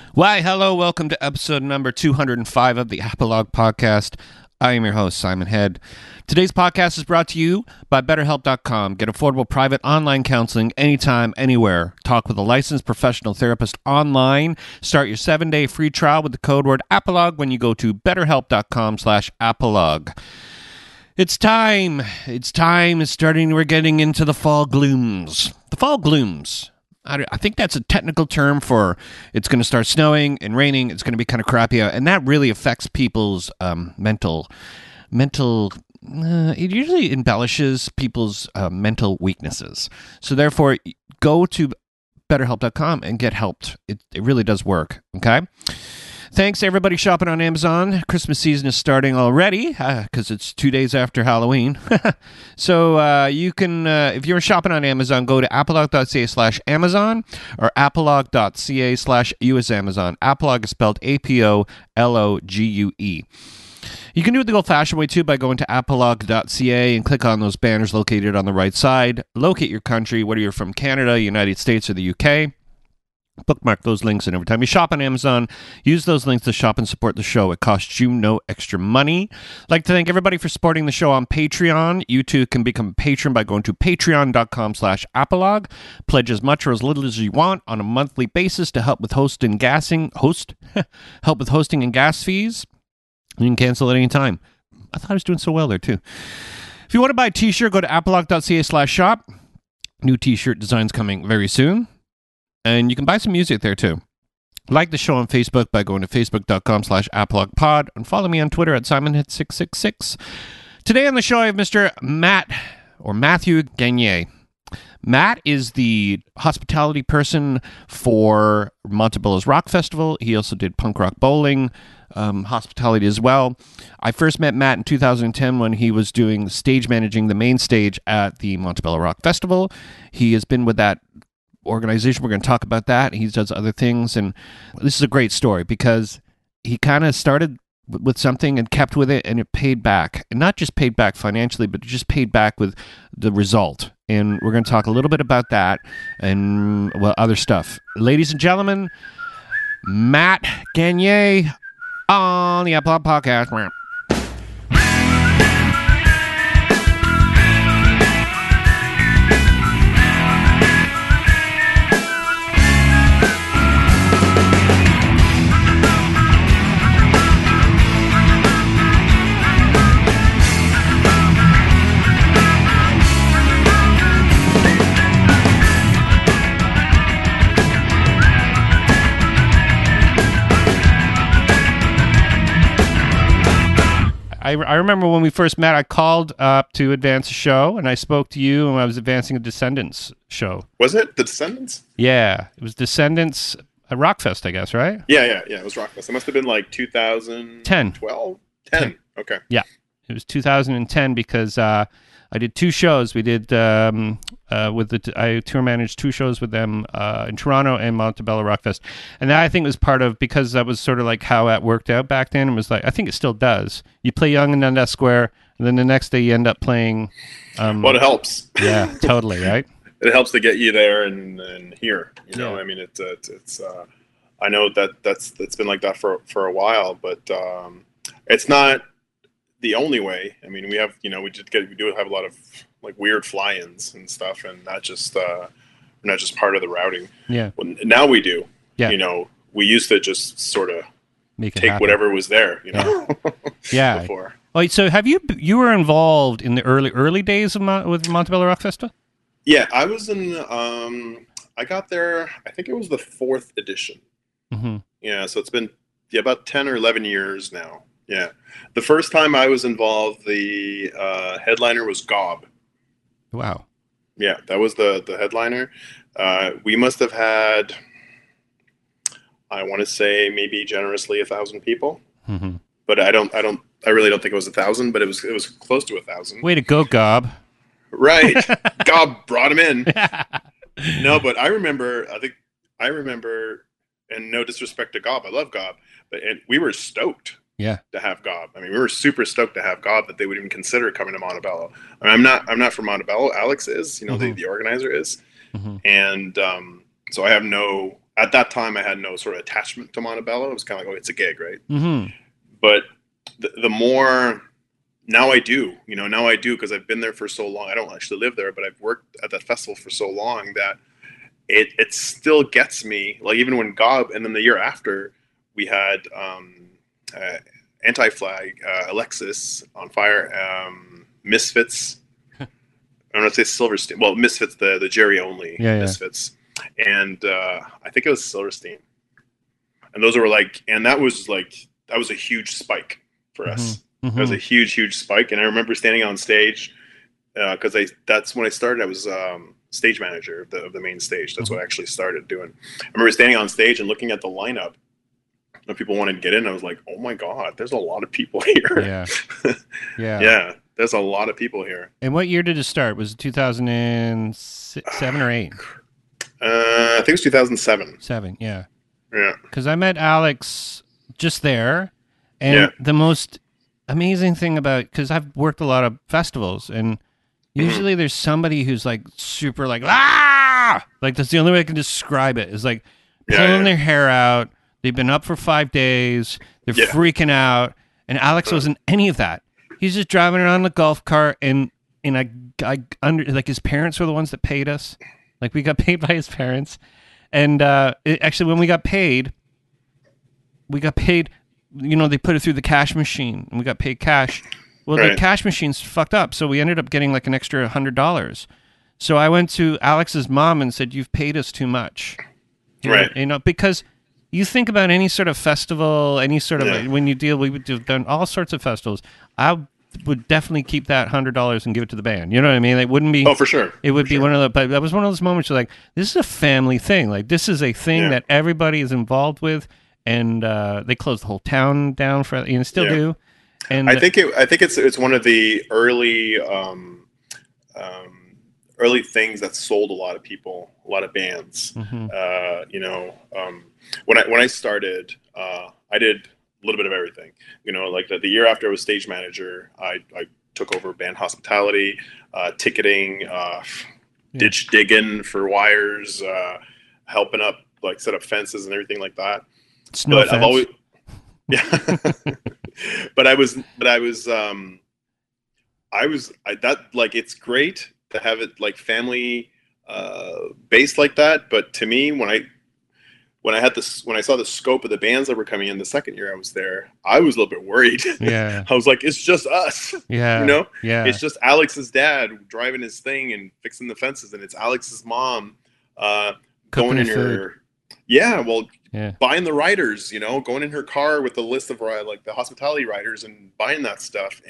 Why, hello, welcome to episode number 205 of the Apolog Podcast. I am your host, Simon Head. Today's podcast is brought to you by BetterHelp.com. Get affordable private online counseling anytime, anywhere. Talk with a licensed professional therapist online. Start your 7-day free trial with the code word Apolog when you go to BetterHelp.com/Apolog. It's time. It's starting. We're getting into the fall glooms. The fall glooms. I think that's a technical term for it's going to start snowing and raining. It's going to be kind of crappy out, and that really affects people's mental. It usually embellishes people's mental weaknesses. So therefore, go to BetterHelp.com and get helped. It really does work. Okay. Thanks to everybody shopping on Amazon. Christmas season is starting already because it's 2 days after Halloween. So you can, if you're shopping on Amazon, go to apolog.ca/Amazon or apolog.ca/USAmazon. Apolog is spelled APOLOGUE. You can do it the old-fashioned way, too, by going to apolog.ca and click on those banners located on the right side. Locate your country, whether you're from Canada, United States, or the UK. Bookmark those links, and every time you shop on Amazon, use those links to shop and support the show. It costs you no extra money. I'd like to thank everybody for supporting the show on Patreon. You too can become a patron by going to patreon.com/Apolog. Pledge as much or as little as you want on a monthly basis to help with hosting and gas fees. You can cancel at any time. I thought I was doing so well there too. If you want to buy a t-shirt, go to apolog.ca/shop. New t-shirt designs coming very soon. And you can buy some music there, too. Like the show on Facebook by going to facebook.com/ApologPod and follow me on Twitter at SimonHead666. Today on the show, I have Mr. Matthew Gagné. Matt is the hospitality person for Montebello's Rock Festival. He also did punk rock bowling, hospitality as well. I first met Matt in 2010 when he was doing stage managing the main stage at the Montebello Rock Festival. He has been with that organization. We're going to talk about that. He does other things, and this is a great story because he kind of started with something and kept with it, and it paid back, and not just paid back financially, but it just paid back with the result. And we're going to talk a little bit about that and other stuff. Ladies and gentlemen, Matt Gagné on the Apolog Podcast. I remember when we first met, I called up to advance a show, and I spoke to you when I was advancing a Descendants show. Was it The Descendants? Yeah, it was Descendants at Rockfest, I guess, right? Yeah, it was Rockfest. It must have been like 2010. 10. Okay. Yeah, it was 2010 because I did two shows. We did I tour managed two shows with them in Toronto and Montebello Rockfest, and that I think was part of because that was sort of like how that worked out back then. It was like I think it still does. You play Yonge and Dundas Square, and then the next day you end up playing. Well, it helps. Yeah, totally, right? It helps to get you there and here. You know, Yeah. I mean, it's. I know that's been like that for a while, but it's not the only way. I mean, we have, we do have a lot of like weird fly-ins and stuff, and not just part of the routing. Yeah. Well, now we do. Yeah. We used to just sort of take whatever was there. Yeah. Before. Oh, so you were involved in the early days of with Montebello Rock Festival? Yeah, I was in. I got there. I think it was the 4th edition. Mm-hmm. Yeah, so it's been about 10 or 11 years now. Yeah, the first time I was involved, the headliner was Gob. Wow. Yeah, that was the headliner. We must have had, I want to say maybe generously 1,000 people, mm-hmm. but I really don't think it was 1,000, but it was close to 1,000. Way to go, Gob! Right, Gob brought him in. No, but I remember, and no disrespect to Gob, I love Gob, but we were stoked. Yeah. To have Gob. I mean, we were super stoked to have Gob that they would even consider coming to Montebello. I mean, I'm not from Montebello. Alex is, mm-hmm. the organizer is. Mm-hmm. And so I have no at that time I had no sort of attachment to Montebello. It was kind of like, oh, it's a gig, right? Mm-hmm. But the more now I do, now I do because I've been there for so long. I don't actually live there, but I've worked at that festival for so long that it still gets me. Like even when Gob, and then the year after we had Anti-Flag, Alexis on Fire, Misfits. I don't know if it's Silverstein. Well, Misfits, the Jerry only Misfits, and I think it was Silverstein. And those were and that was a huge spike for us. Mm-hmm. It was a huge spike, and I remember standing on stage because that's when I started. I was stage manager of the main stage. That's what I actually started doing. I remember standing on stage and looking at the lineup. When people wanted to get in, I was like, "Oh my god, there's a lot of people here." Yeah, yeah. There's a lot of people here. And what year did it start? Was it 2007 or 8? I think it was 2007. 7, yeah. Yeah. Because I met Alex just there, and the most amazing thing because I've worked a lot of festivals, and usually there's somebody who's super that's the only way I can describe it, is pulling their hair out. They've been up for 5 days. They're freaking out, and Alex wasn't any of that. He's just driving around in a golf cart, and his parents were the ones that paid us. We got paid by his parents, and actually when we got paid. They put it through the cash machine, and we got paid cash. Well, the cash machine's fucked up, so we ended up getting an extra $100. So I went to Alex's mom and said, "You've paid us too much," because you think about any sort of festival, any sort of when you deal, we've done all sorts of festivals. I would definitely keep that $100 and give it to the band. You know what I mean? It wouldn't be. Oh, for sure. It would be one of the. But that was one of those moments where this is a family thing. This is a thing that everybody is involved with, and they closed the whole town down for still do. And I think it's one of the early early things that sold a lot of people, a lot of bands. Mm-hmm. When I started, I did a little bit of everything. The year after I was stage manager, I took over band hospitality, ticketing, ditch digging for wires, helping up set up fences and everything like that. Snow fence. I've always but I was it's great to have it family based like that, but to me when I saw the scope of the bands that were coming in the second year I was there, I was a little bit worried. Yeah. I was like, it's just us. Yeah. Yeah. It's just Alex's dad driving his thing and fixing the fences, and it's Alex's mom going in her buying the riders, going in her car with the list of the hospitality riders and buying that stuff,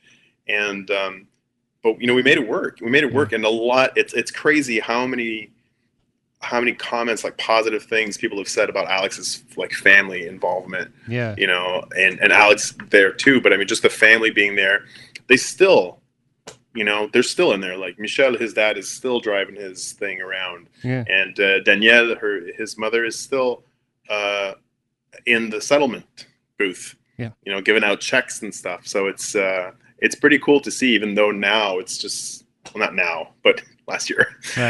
but we made it work. And a lot. It's crazy how many comments, positive things people have said about Alex's family involvement. Yeah. And Alex there too. But I mean, just the family being there, they still, they're still in there. Michel, his dad, is still driving his thing around. Yeah. And Danielle, his mother, is still in the settlement booth. Yeah. Giving out checks and stuff. So it's pretty cool to see, even though now it's just, well, not now, but last year.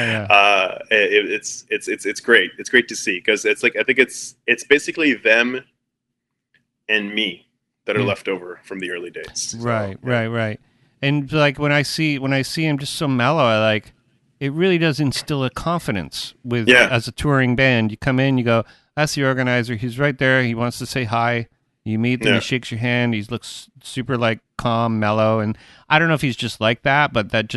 It's great. It's great to see, because I think it's basically them and me that are left over from the early days. Right. And when I see him just so mellow, it really does instill a confidence with as a touring band. You come in, you go, that's the organizer. He's right there. He wants to say hi. You meet him, he shakes your hand. He looks super calm, mellow, and I don't know if he's just like that, but that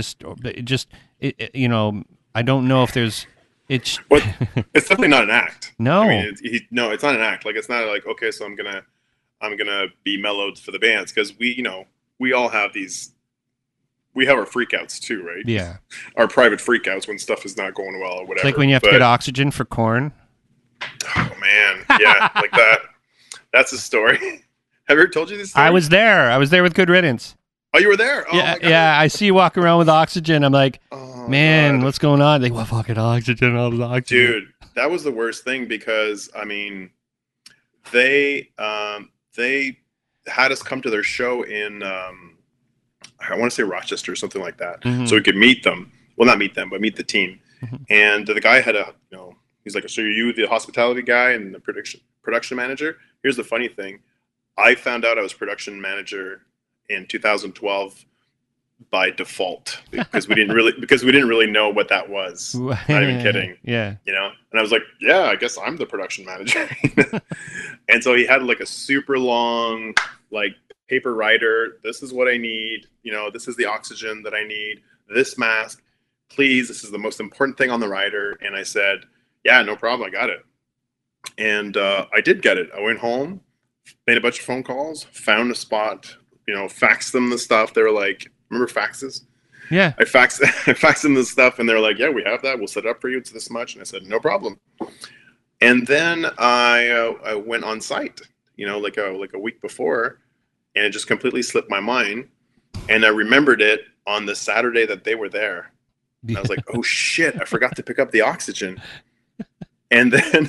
I don't know if there's. It's definitely not an act. No, I mean, it's not an act. It's not okay, so I'm gonna be mellowed for the bands, because we all have these. We have our freakouts too, right? Yeah, our private freakouts when stuff is not going well or whatever. It's when you have to get oxygen for Korn. Oh man, yeah, that. That's a story. Have I ever told you this story? I was there with Good Riddance. Oh, you were there? Oh, yeah. I see you walking around with oxygen. I'm like, man, what's going on? They want fucking oxygen. All this oxygen. Dude, that was the worst thing, because I mean, they had us come to their show in I want to say Rochester or something like that, so we could meet them. Well, not meet them, but meet the team. And the guy had a He's like, so are you the hospitality guy and the production manager? Here's the funny thing. I found out I was production manager in 2012 by default because we didn't really know what that was. Not even kidding. Yeah. You know? And I was like, yeah, I guess I'm the production manager. And so he had like a super long, like, paper writer. This is what I need. You know, this is the oxygen that I need. This mask, please. This is the most important thing on the rider. And I said, yeah, no problem. I got it. And I did get it. I went home, made a bunch of phone calls, found a spot, you know, faxed them the stuff. They were like, remember faxes? Yeah. I faxed them the stuff, and they're like, yeah, we have that. We'll set it up for you. It's this much. And I said, no problem. And then I went on site, you know, like a week before, and it just completely slipped my mind. And I remembered it on the Saturday that they were there. And I was like, oh shit, I forgot to pick up the oxygen. And then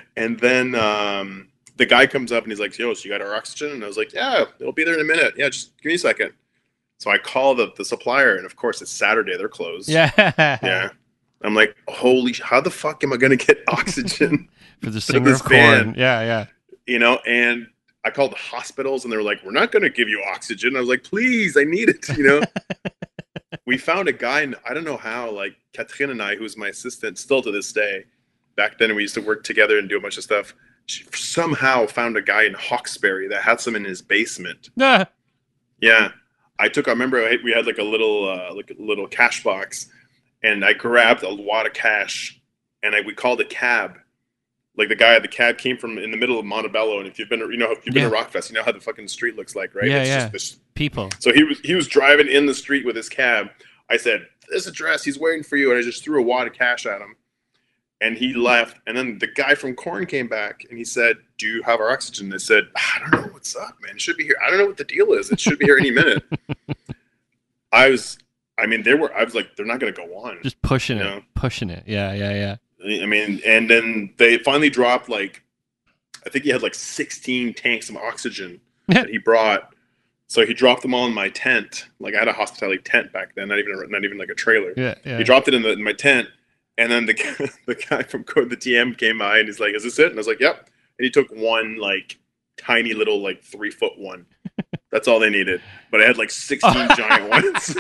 the guy comes up and he's like, yo, so you got our oxygen? And I was like, yeah, it'll be there in a minute. Yeah, just give me a second. So I call the supplier, and of course it's Saturday, they're closed. Yeah. I'm like, holy, how the fuck am I going to get oxygen for the singer of Korn? Yeah. You know, and I called the hospitals, and they were like, we're not going to give you oxygen. I was like, please, I need it, you know. We found a guy, and I don't know how, like Catherine and I, who's my assistant still to this day, back then we used to work together and do a bunch of stuff. She somehow found a guy in Hawkesbury that had some in his basement. Yeah. I remember we had like a little cash box, and I grabbed a wad of cash, and we called a cab. Like the cab came from in the middle of Montebello, and if you've been to Rockfest, you know how the fucking street looks like, right? Yeah, just people. So he was driving in the street with his cab. I said, "This address, he's waiting for you," and I just threw a wad of cash at him, and he left. And then the guy from Korn came back, and he said, "Do you have our oxygen?" I said, "I don't know what's up, man. It should be here. I don't know what the deal is. It should be here any minute." I was like, they're not going to go on. Just pushing it. Yeah. I mean, and then they finally dropped, like, I think he had like 16 tanks of oxygen that he brought. So he dropped them all in my tent. Like, I had a hospitality tent back then, not even like a trailer. Yeah. He dropped it in my tent, and then the guy from the TM came by, and he's like, "Is this it?" And I was like, "Yep." And he took one like tiny little like 3-foot one. That's all they needed. But I had like 16 giant ones.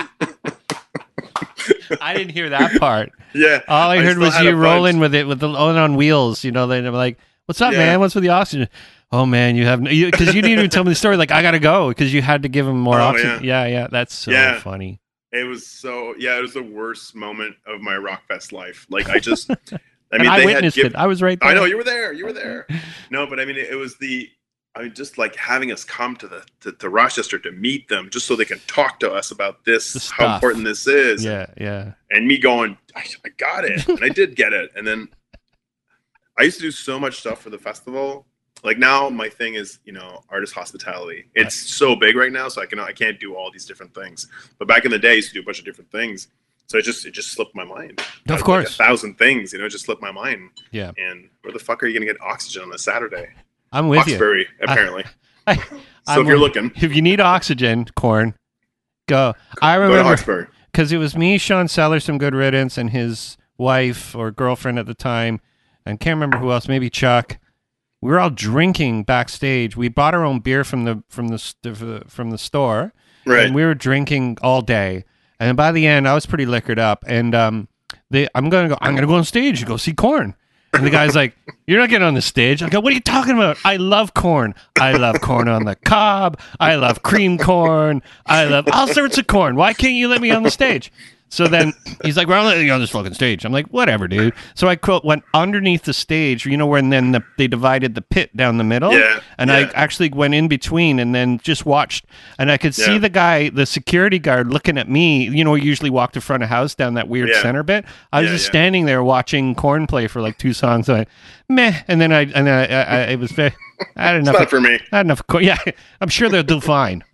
I didn't hear that part. Yeah. All I heard was you rolling with it on wheels. You know, they're like, "What's up, man? What's with the oxygen?" Oh man, because you didn't even tell me the story. Like, I gotta go because you had to give him more oxygen. Yeah. That's so funny. It was it was the worst moment of my Rockfest life. Like, I witnessed it. I was right there. I know you were there. No, but I mean, it was just like having us come to Rochester to meet them, just so they can talk to us about this, how important this is. Yeah. And me going, I got it, and I did get it. And then I used to do so much stuff for the festival. Like, now my thing is, you know, artist hospitality. It's so big right now, so I can't do all these different things. But back in the day, I used to do a bunch of different things. So it just slipped my mind. Of course, like 1,000 things, you know, it just slipped my mind. Yeah. And where the fuck are you going to get oxygen on a Saturday? I'm with Hawkesbury, you. Apparently. So if you're looking, if you need oxygen, Korn, go. I remember Hawkesbury because it was me, Sean Sellers from Good Riddance, and his wife or girlfriend at the time, and can't remember who else. Maybe Chuck. We were all drinking backstage. We bought our own beer from the store, right? And we were drinking all day. And by the end, I was pretty liquored up. And I'm gonna go on stage and go see Korn. And the guy's like, "You're not getting on the stage." I go, "What are you talking about? I love Korn. I love corn on the cob. I love cream corn. I love all sorts of corn. Why can't you let me on the stage?" So then he's like, "Well, I'm letting you on this fucking stage." I'm like, "Whatever, dude." So I went underneath the stage, you know, where and then they divided the pit down the middle. Yeah. And I actually went in between and then just watched. And I could see the security guard looking at me. You know, we usually walk to front of house down that weird center bit. I was just standing there watching Korn play for like 2 songs. So meh. And then I it was very, I had enough. It's not for me. I had enough. Yeah. I'm sure they'll do fine.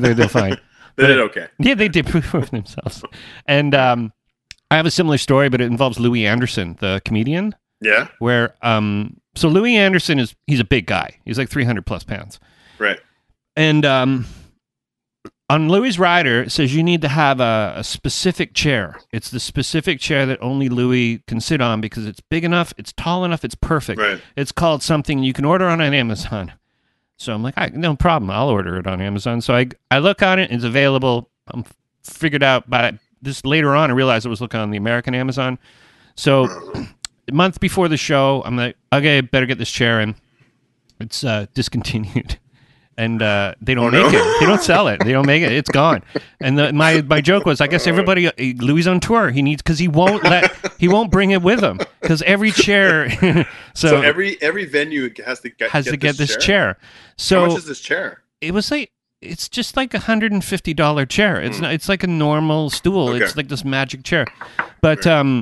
They did okay. Yeah, they did prove themselves. And I have a similar story, but it involves Louis Anderson, the comedian. Yeah. Where so Louis Anderson he's a big guy. He's like 300 plus pounds. Right. And on Louis' rider, it says you need to have a specific chair. It's the specific chair that only Louis can sit on because it's big enough, it's tall enough, it's perfect. Right. It's called something you can order on Amazon. So I'm like, no problem. I'll order it on Amazon. So I look on it. It's available. I'm figured out by this later on. I realized I was looking on the American Amazon. So a month before the show, I'm like, okay, better get this chair in. It's discontinued. And they don't make it. They don't sell it. They don't make it. It's gone. And my joke was, I guess everybody, Louis on tour. He needs, because he won't bring it with him because every chair. so every venue has to get this chair. So how much is this chair? It was like, it's just like $150 chair. It's not. It's like a normal stool. Okay. It's like this magic chair. But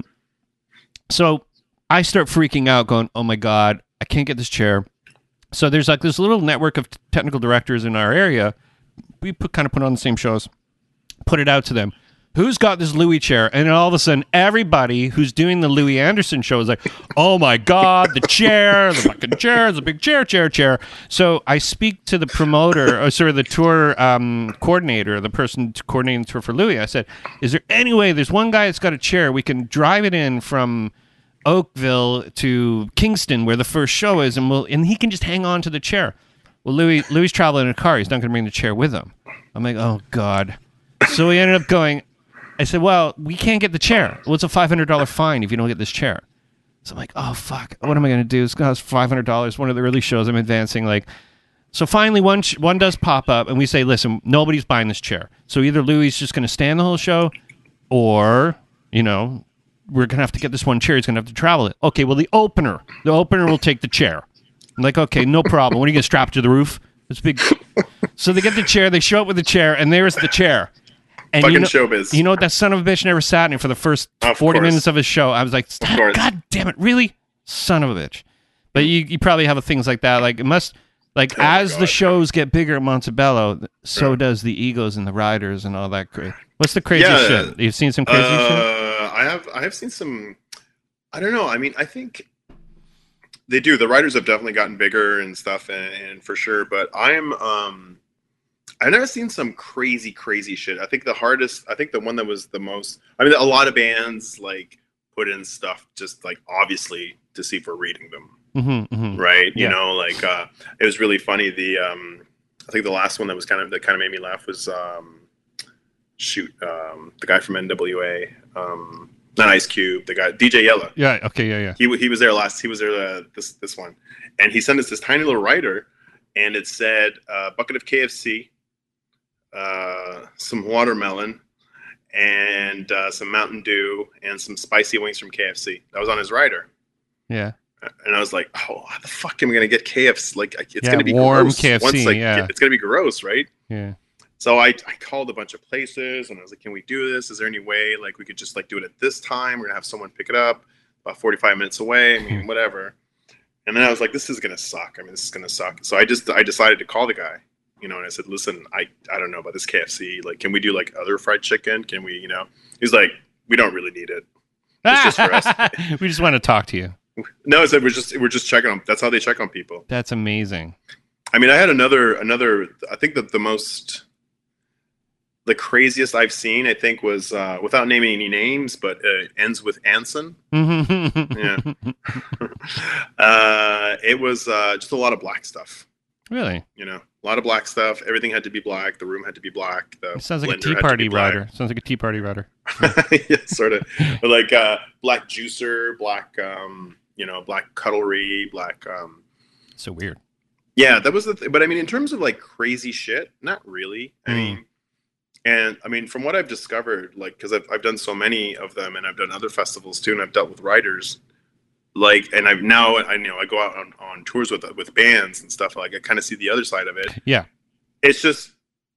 so I start freaking out, going, "Oh my god, I can't get this chair." So there's like this little network of technical directors in our area. We kind of put on the same shows, put it out to them. Who's got this Louis chair? And then all of a sudden, everybody who's doing the Louis Anderson show is like, oh my God, the chair, the fucking chair, the big chair. So I speak to the promoter, or sort of the tour coordinator, the person coordinating the tour for Louis. I said, is there any way, there's one guy that's got a chair, we can drive it in from Oakville to Kingston where the first show is, and he can just hang on to the chair. Well, Louis traveling in a car. He's not going to bring the chair with him. I'm like, oh God. So we ended up going, I said, well, we can't get the chair. Well, it's a $500 fine if you don't get this chair. So I'm like, oh, fuck. What am I going to do? It's going to cost $500. One of the early shows I'm advancing. So finally, one does pop up, and we say, listen, nobody's buying this chair. So either Louis is just going to stand the whole show, or, we're going to have to get this one chair. He's going to have to travel it. Okay, well, the opener will take the chair. I'm like, okay, no problem. What are you going to strap to the roof? It's big. So they get the chair. They show up with the chair, and there's the chair. And fucking showbiz. You know what? That son of a bitch never sat in for the first 40 minutes of his show. I was like, God damn it, really? Son of a bitch. But you probably have things like that. Like, it must, like, as the shows get bigger at Montebello, so does the egos and the riders and all that. What's the crazy shit? You've seen some crazy shit? I have seen some, I don't know. I mean, I think they do. The riders have definitely gotten bigger and stuff, and for sure. But I've never seen some crazy shit. I think the one that was the most, I mean, a lot of bands like put in stuff just like obviously to see if we're reading them. Right. Yeah. It was really funny. I think the last one that kind of made me laugh was, the guy from NWA, not Ice Cube, the guy, DJ Yella. Yeah. Okay. Yeah. He was there this one. And he sent us this tiny little writer, and it said, bucket of KFC, some watermelon, and some Mountain Dew, and some spicy wings from KFC. That was on his rider. Yeah. And I was like, oh, how the fuck am I going to get KFC? Like, it's going to be warm gross. KFC, Once, it's going to be gross, right? Yeah. So I called a bunch of places, and I was like, can we do this? Is there any way, like, we could just, like, do it at this time? We're going to have someone pick it up about 45 minutes away. I mean, whatever. And then I was like, this is going to suck. I mean, this is going to suck. So I decided to call the guy. And I said, listen, I don't know about this KFC. Like, can we do like other fried chicken? Can we, He's like, we don't really need it. It's just for us. We just want to talk to you. No, I said, we're just checking on. That's how they check on people. That's amazing. I mean, I had another, I think that the craziest I've seen, I think, was, without naming any names, but ends with Anson. Yeah. It was just a lot of black stuff. Really? A lot of black stuff. Everything had to be black. The room had to be black. It sounds like a Tea Party rider. Sounds like a Tea Party rider. Yeah, sort of. But like black juicer, black, black cutlery, black. So weird. Yeah, that was the thing. But I mean, in terms of like crazy shit, not really. I mean, from what I've discovered, like, because I've done so many of them, and I've done other festivals too, and I've dealt with writers. Like, and I go out on tours with bands and stuff. Like, I kind of see the other side of it. Yeah, it's just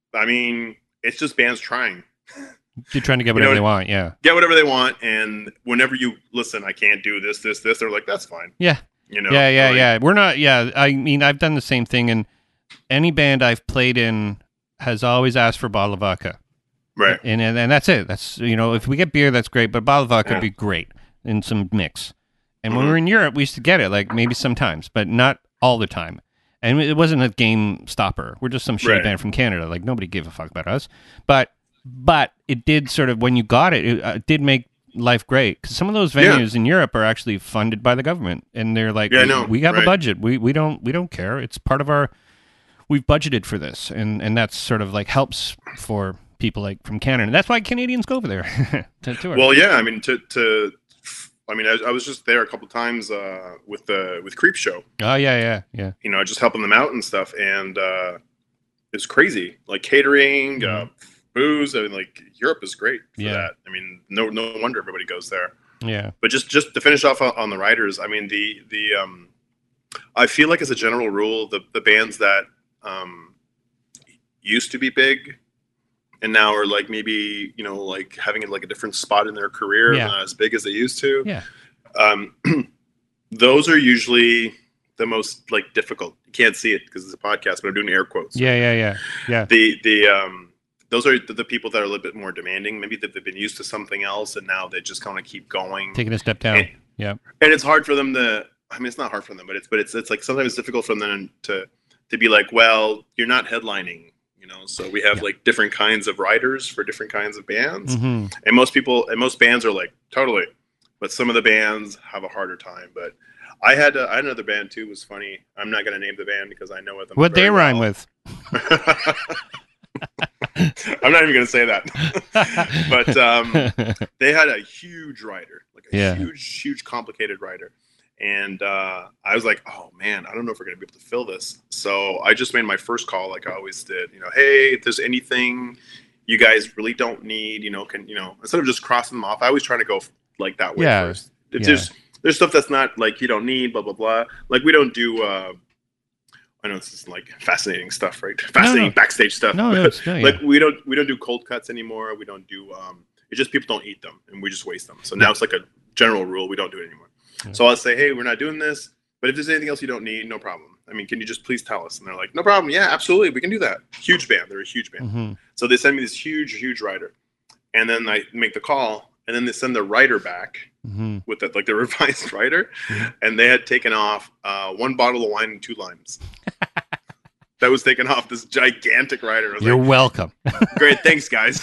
bands trying. You're trying to get whatever they want. Yeah, get whatever they want, and whenever you listen, I can't do this. They're like, that's fine. Yeah, Yeah. We're not. Yeah, I mean, I've done the same thing, and any band I've played in has always asked for a bottle of vodka. Right, and that's it. That's if we get beer, that's great, but a bottle of vodka would be great in some mix. And when we were in Europe, we used to get it, like maybe sometimes, but not all the time. And it wasn't a game stopper. We're just some shitty Right. band from Canada. Like, nobody gave a fuck about us. But it did sort of, when you got it, it did make life great. Because some of those venues in Europe are actually funded by the government. And they're like, Yeah, I know. we have a Right. budget. We don't care. It's part of our, we've budgeted for this. And that's sort of like helps for people like from Canada. And that's why Canadians go over there to tour. Well, yeah. I mean, I was just there a couple times with Creep Show. Oh, yeah. You know, just helping them out and stuff, and it's crazy. Like catering, booze. I mean, like Europe is great for that. I mean, no wonder everybody goes there. Yeah. But just to finish off on the writers, I mean, I feel like as a general rule, the bands that used to be big and now are like maybe, you know, like having like a different spot in their career, not as big as they used to. Yeah. Those are usually the most like difficult. You can't see it because it's a podcast, but I'm doing air quotes. Yeah. Those are the people that are a little bit more demanding. Maybe they've been used to something else and now they just kind of keep going, taking a step down. And it's hard for them to. I mean, it's not hard for them, but it's like sometimes it's difficult for them to be like, well, you're not headlining. You know, so we have like different kinds of writers for different kinds of bands, and most bands are like totally, but some of the bands have a harder time. But I had another band too. It was funny. I'm not going to name the band because I know them. What they rhyme with? I'm not even going to say that. But they had a huge writer, like a huge, complicated writer. And I was like, oh, man, I don't know if we're going to be able to fill this. So I just made my first call like I always did. You know, hey, if there's anything you guys really don't need, you know, instead of just crossing them off, I always try to go like that way first. If there's stuff that's not like you don't need, blah, blah, blah. Like we don't do, I know this is like fascinating stuff, right? Fascinating backstage stuff. Like we don't do cold cuts anymore. We don't do, it's just people don't eat them and we just waste them. So now it's like a general rule. We don't do it anymore. So I'll say, hey, we're not doing this, but if there's anything else you don't need, no problem. I mean, can you just please tell us? And they're like, no problem. Yeah, absolutely. We can do that. Huge band. They're a huge band. So they send me this huge writer. And then I make the call. And then they send the writer back with the revised writer. And they had taken off 1 bottle of wine and 2 limes. That was taken off this gigantic writer. You're welcome. Great. Thanks, guys.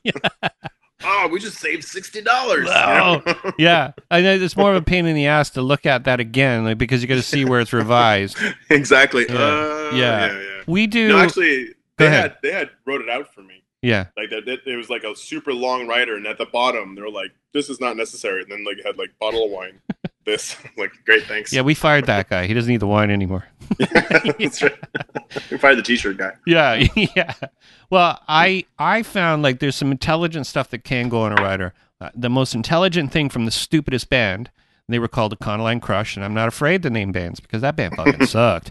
Oh, we just saved $60. Oh, you know? Yeah. I know it's more of a pain in the ass to look at that again, like, because you got to see where it's revised. Exactly. Yeah. We do. No, actually, they had wrote it out for me. Yeah. Like it was like a super long writer, and at the bottom they were like, "This is not necessary." And then like had like bottle of wine. This like great, thanks. Yeah, we fired that guy. He doesn't need the wine anymore. That's right. We fired the t-shirt guy. Yeah. Well, I found like there's some intelligent stuff that can go on a writer. The most intelligent thing from the stupidest band, they were called Econoline Crush, and I'm not afraid to name bands because that band fucking sucked.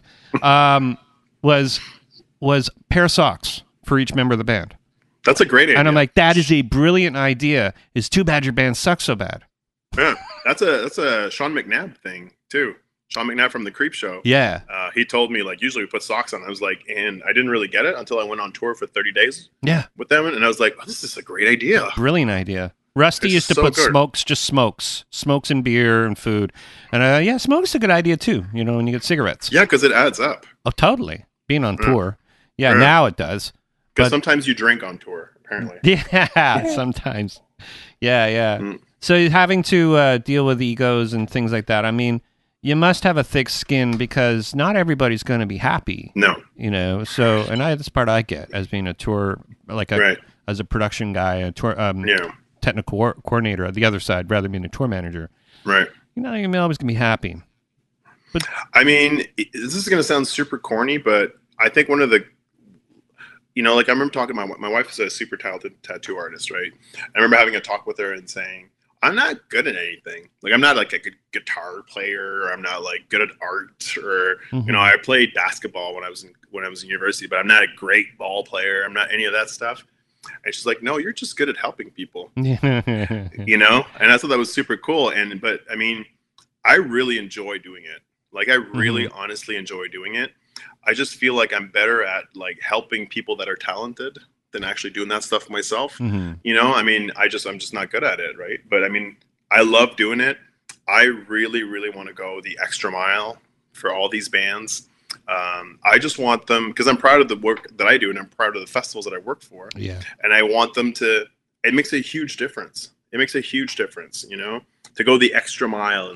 Was pair of socks for each member of the band. That's a great idea. And I'm like, that is a brilliant idea. It's too bad your band sucks so bad. Yeah, that's a Sean McNabb thing too. Sean McNabb from the Creep Show. Yeah. He told me like usually we put socks on. I was like, and I didn't really get it until I went on tour for 30 days. Yeah. With them, and I was like, oh, this is a great idea. Brilliant idea. Rusty used to put smokes in beer and food, and smoke's a good idea too. You know, when you get cigarettes. Yeah, because it adds up. Oh, totally. Being on tour. Yeah, now it does. Because sometimes you drink on tour, apparently. Yeah, sometimes. Yeah. So having to deal with egos and things like that, I mean, you must have a thick skin because not everybody's going to be happy. No. You know, so, and that's part I get as being a tour, as a production guy, a tour technical coordinator at the other side, rather than being a tour manager. Right. You're not always going to be happy. But I mean, this is going to sound super corny, but I think one of the, you know, like I remember talking to my wife is a super talented tattoo artist, right? I remember having a talk with her and saying, I'm not good at anything. Like I'm not like a good guitar player. Or I'm not like good at art, or you know, I played basketball when I was in university, but I'm not a great ball player. I'm not any of that stuff. And she's like, no, you're just good at helping people, you know? And I thought that was super cool. But I mean, I really enjoy doing it. Like I really honestly enjoy doing it. I just feel like I'm better at like helping people that are talented than actually doing that stuff myself. You know, I mean, I'm just not good at it. Right. But I mean, I love doing it. I really, really want to go the extra mile for all these bands. I just want them, because I'm proud of the work that I do, and I'm proud of the festivals that I work for. Yeah. And I want them to. It makes a huge difference. It makes a huge difference, to go the extra mile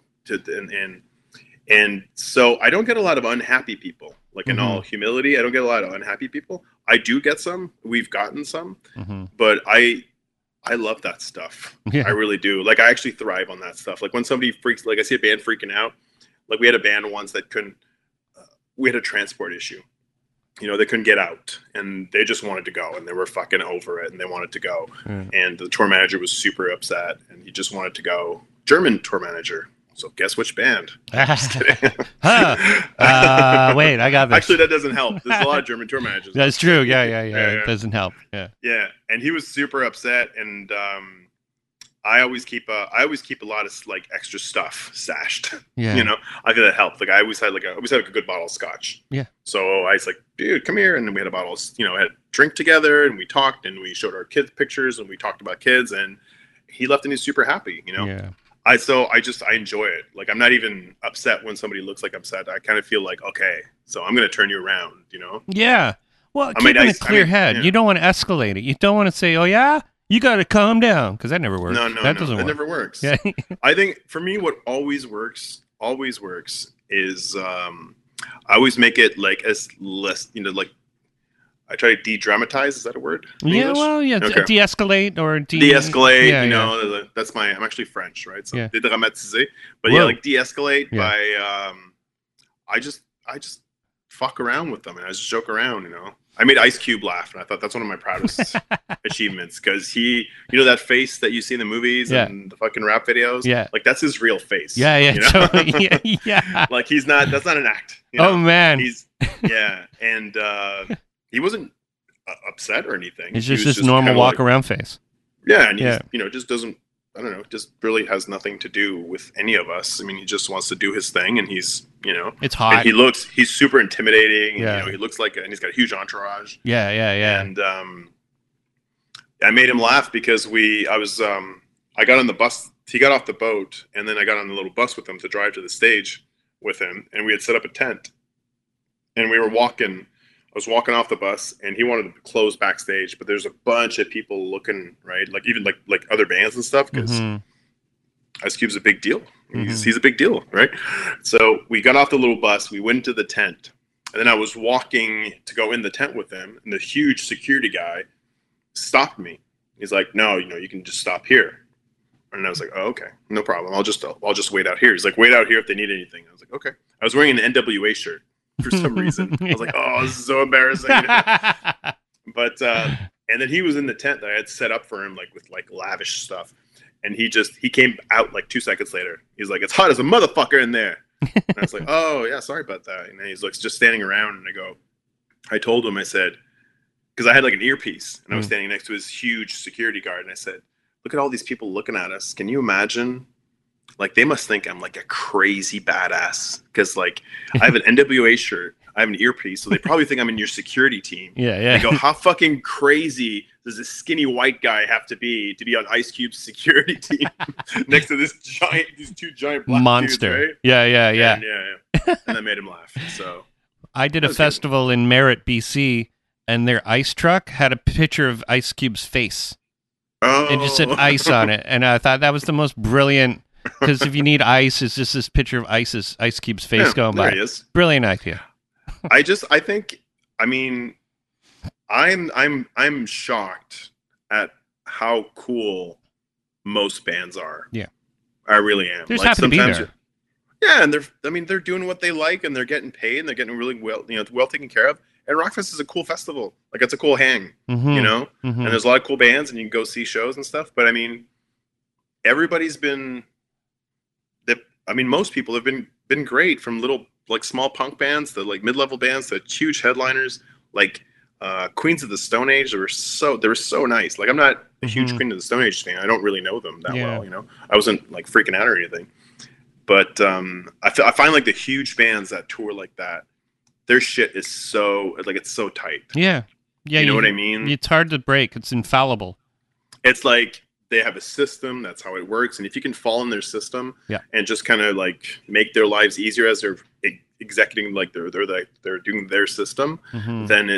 and so I don't get a lot of unhappy people. Like in all humility, I don't get a lot of unhappy people. I do get some. We've gotten some, but I love that stuff. Yeah. I really do. Like I actually thrive on that stuff. Like when somebody freaks, like I see a band freaking out. Like we had a band once that couldn't. We had a transport issue. They couldn't get out, and they just wanted to go, and they were fucking over it, and they wanted to go. And the tour manager was super upset, and he just wanted to go. German tour manager. So guess which band? Just kidding. Wait, I got this. Actually, that doesn't help. There's a lot of German tour managers. That's true. Yeah. It doesn't help. Yeah. Yeah, and he was super upset, and I always keep a lot of like extra stuff stashed. Yeah. I think that helped. Like I always had a good bottle of scotch. Yeah. So I was like, dude, come here, and then we had a bottle. Had a drink together, and we talked, and we showed our kids pictures, and we talked about kids, and he left, and he's super happy. Yeah. I enjoy it. Like I'm not even upset when somebody looks like upset. I kind of feel like, okay, so I'm going to turn you around, Yeah. Well, keeping a clear head. Yeah. You don't want to escalate it. You don't want to say, oh yeah, you got to calm down, because that never works. No, that doesn't work. That never works. Yeah. I think for me, what always works is I always make it like as less, like I try to de-dramatize. Is that a word? Yeah, well, yeah, okay. De-escalate or de-escalate. Yeah, that's I'm actually French, right? So dédramatiser. But yeah, like de-escalate by I just fuck around with them, and I just joke around. I made Ice Cube laugh, and I thought that's one of my proudest achievements, because he, that face that you see in the movies and the fucking rap videos, like that's his real face. Totally. Yeah. Like that's not an act. Oh man, and he wasn't upset or anything. It's just normal walk around face. Yeah, and he's, just doesn't. I don't know. Just really has nothing to do with any of us. I mean, he just wants to do his thing, and he's, it's hot. And he's super intimidating. Yeah. He looks and he's got a huge entourage. Yeah. And I made him laugh because I got on the bus. He got off the boat, and then I got on the little bus with him to drive to the stage with him, and we had set up a tent, and we were walking. I was walking off the bus, and he wanted to close backstage, but there's a bunch of people looking, right? Like even like other bands and stuff, because Ice Cube's a big deal. He's a big deal, right? So we got off the little bus, we went to the tent, and then I was walking to go in the tent with him, and the huge security guy stopped me. He's like, "No, you can just stop here." And I was like, "Oh, okay, no problem. I'll just wait out here." He's like, "Wait out here if they need anything." I was like, "Okay." I was wearing an NWA shirt. For some reason, I was like, "Oh, this is so embarrassing." But and then he was in the tent that I had set up for him, like with like lavish stuff, and he came out like 2 seconds later. He's like, "It's hot as a motherfucker in there." And I was like, "Oh yeah, sorry about that." And he's like, just standing around, and I told him, I said, because I had like an earpiece, and I was standing next to his huge security guard, and I said, "Look at all these people looking at us. Can you imagine?" Like, they must think I'm like a crazy badass, because like I have an NWA shirt, I have an earpiece, so they probably think I'm in your security team. Yeah. They go, how fucking crazy does this skinny white guy have to be on Ice Cube's security team next to these two giant black monster dudes, right? Yeah. And that made him laugh. So I did a festival in Merritt, BC, and their ice truck had a picture of Ice Cube's face. Oh. It just said ice on it, and I thought that was the most brilliant. Because if you need ice, it's just this picture of Ice Cube's face going by. There he is. Brilliant idea. I'm shocked at how cool most bands are. Yeah, I really am. They just happen to be there. Yeah, and they're doing what they like, and they're getting paid, and they're getting really well taken care of. And Rockfest is a cool festival. Like, it's a cool hang, and there's a lot of cool bands, and you can go see shows and stuff. But I mean, everybody's been. Most people have been great, from little like small punk bands to like mid-level bands to huge headliners like Queens of the Stone Age. They were so nice. Like, I'm not a huge Queen of the Stone Age fan. I don't really know them that well. I wasn't like freaking out or anything. But I find like the huge bands that tour like that, their shit is so like, it's so tight. Yeah. You know what I mean? It's hard to break. It's infallible. It's like, they have a system. That's how it works. And if you can fall in their system and just kind of like make their lives easier as they're executing, like they're doing their system, then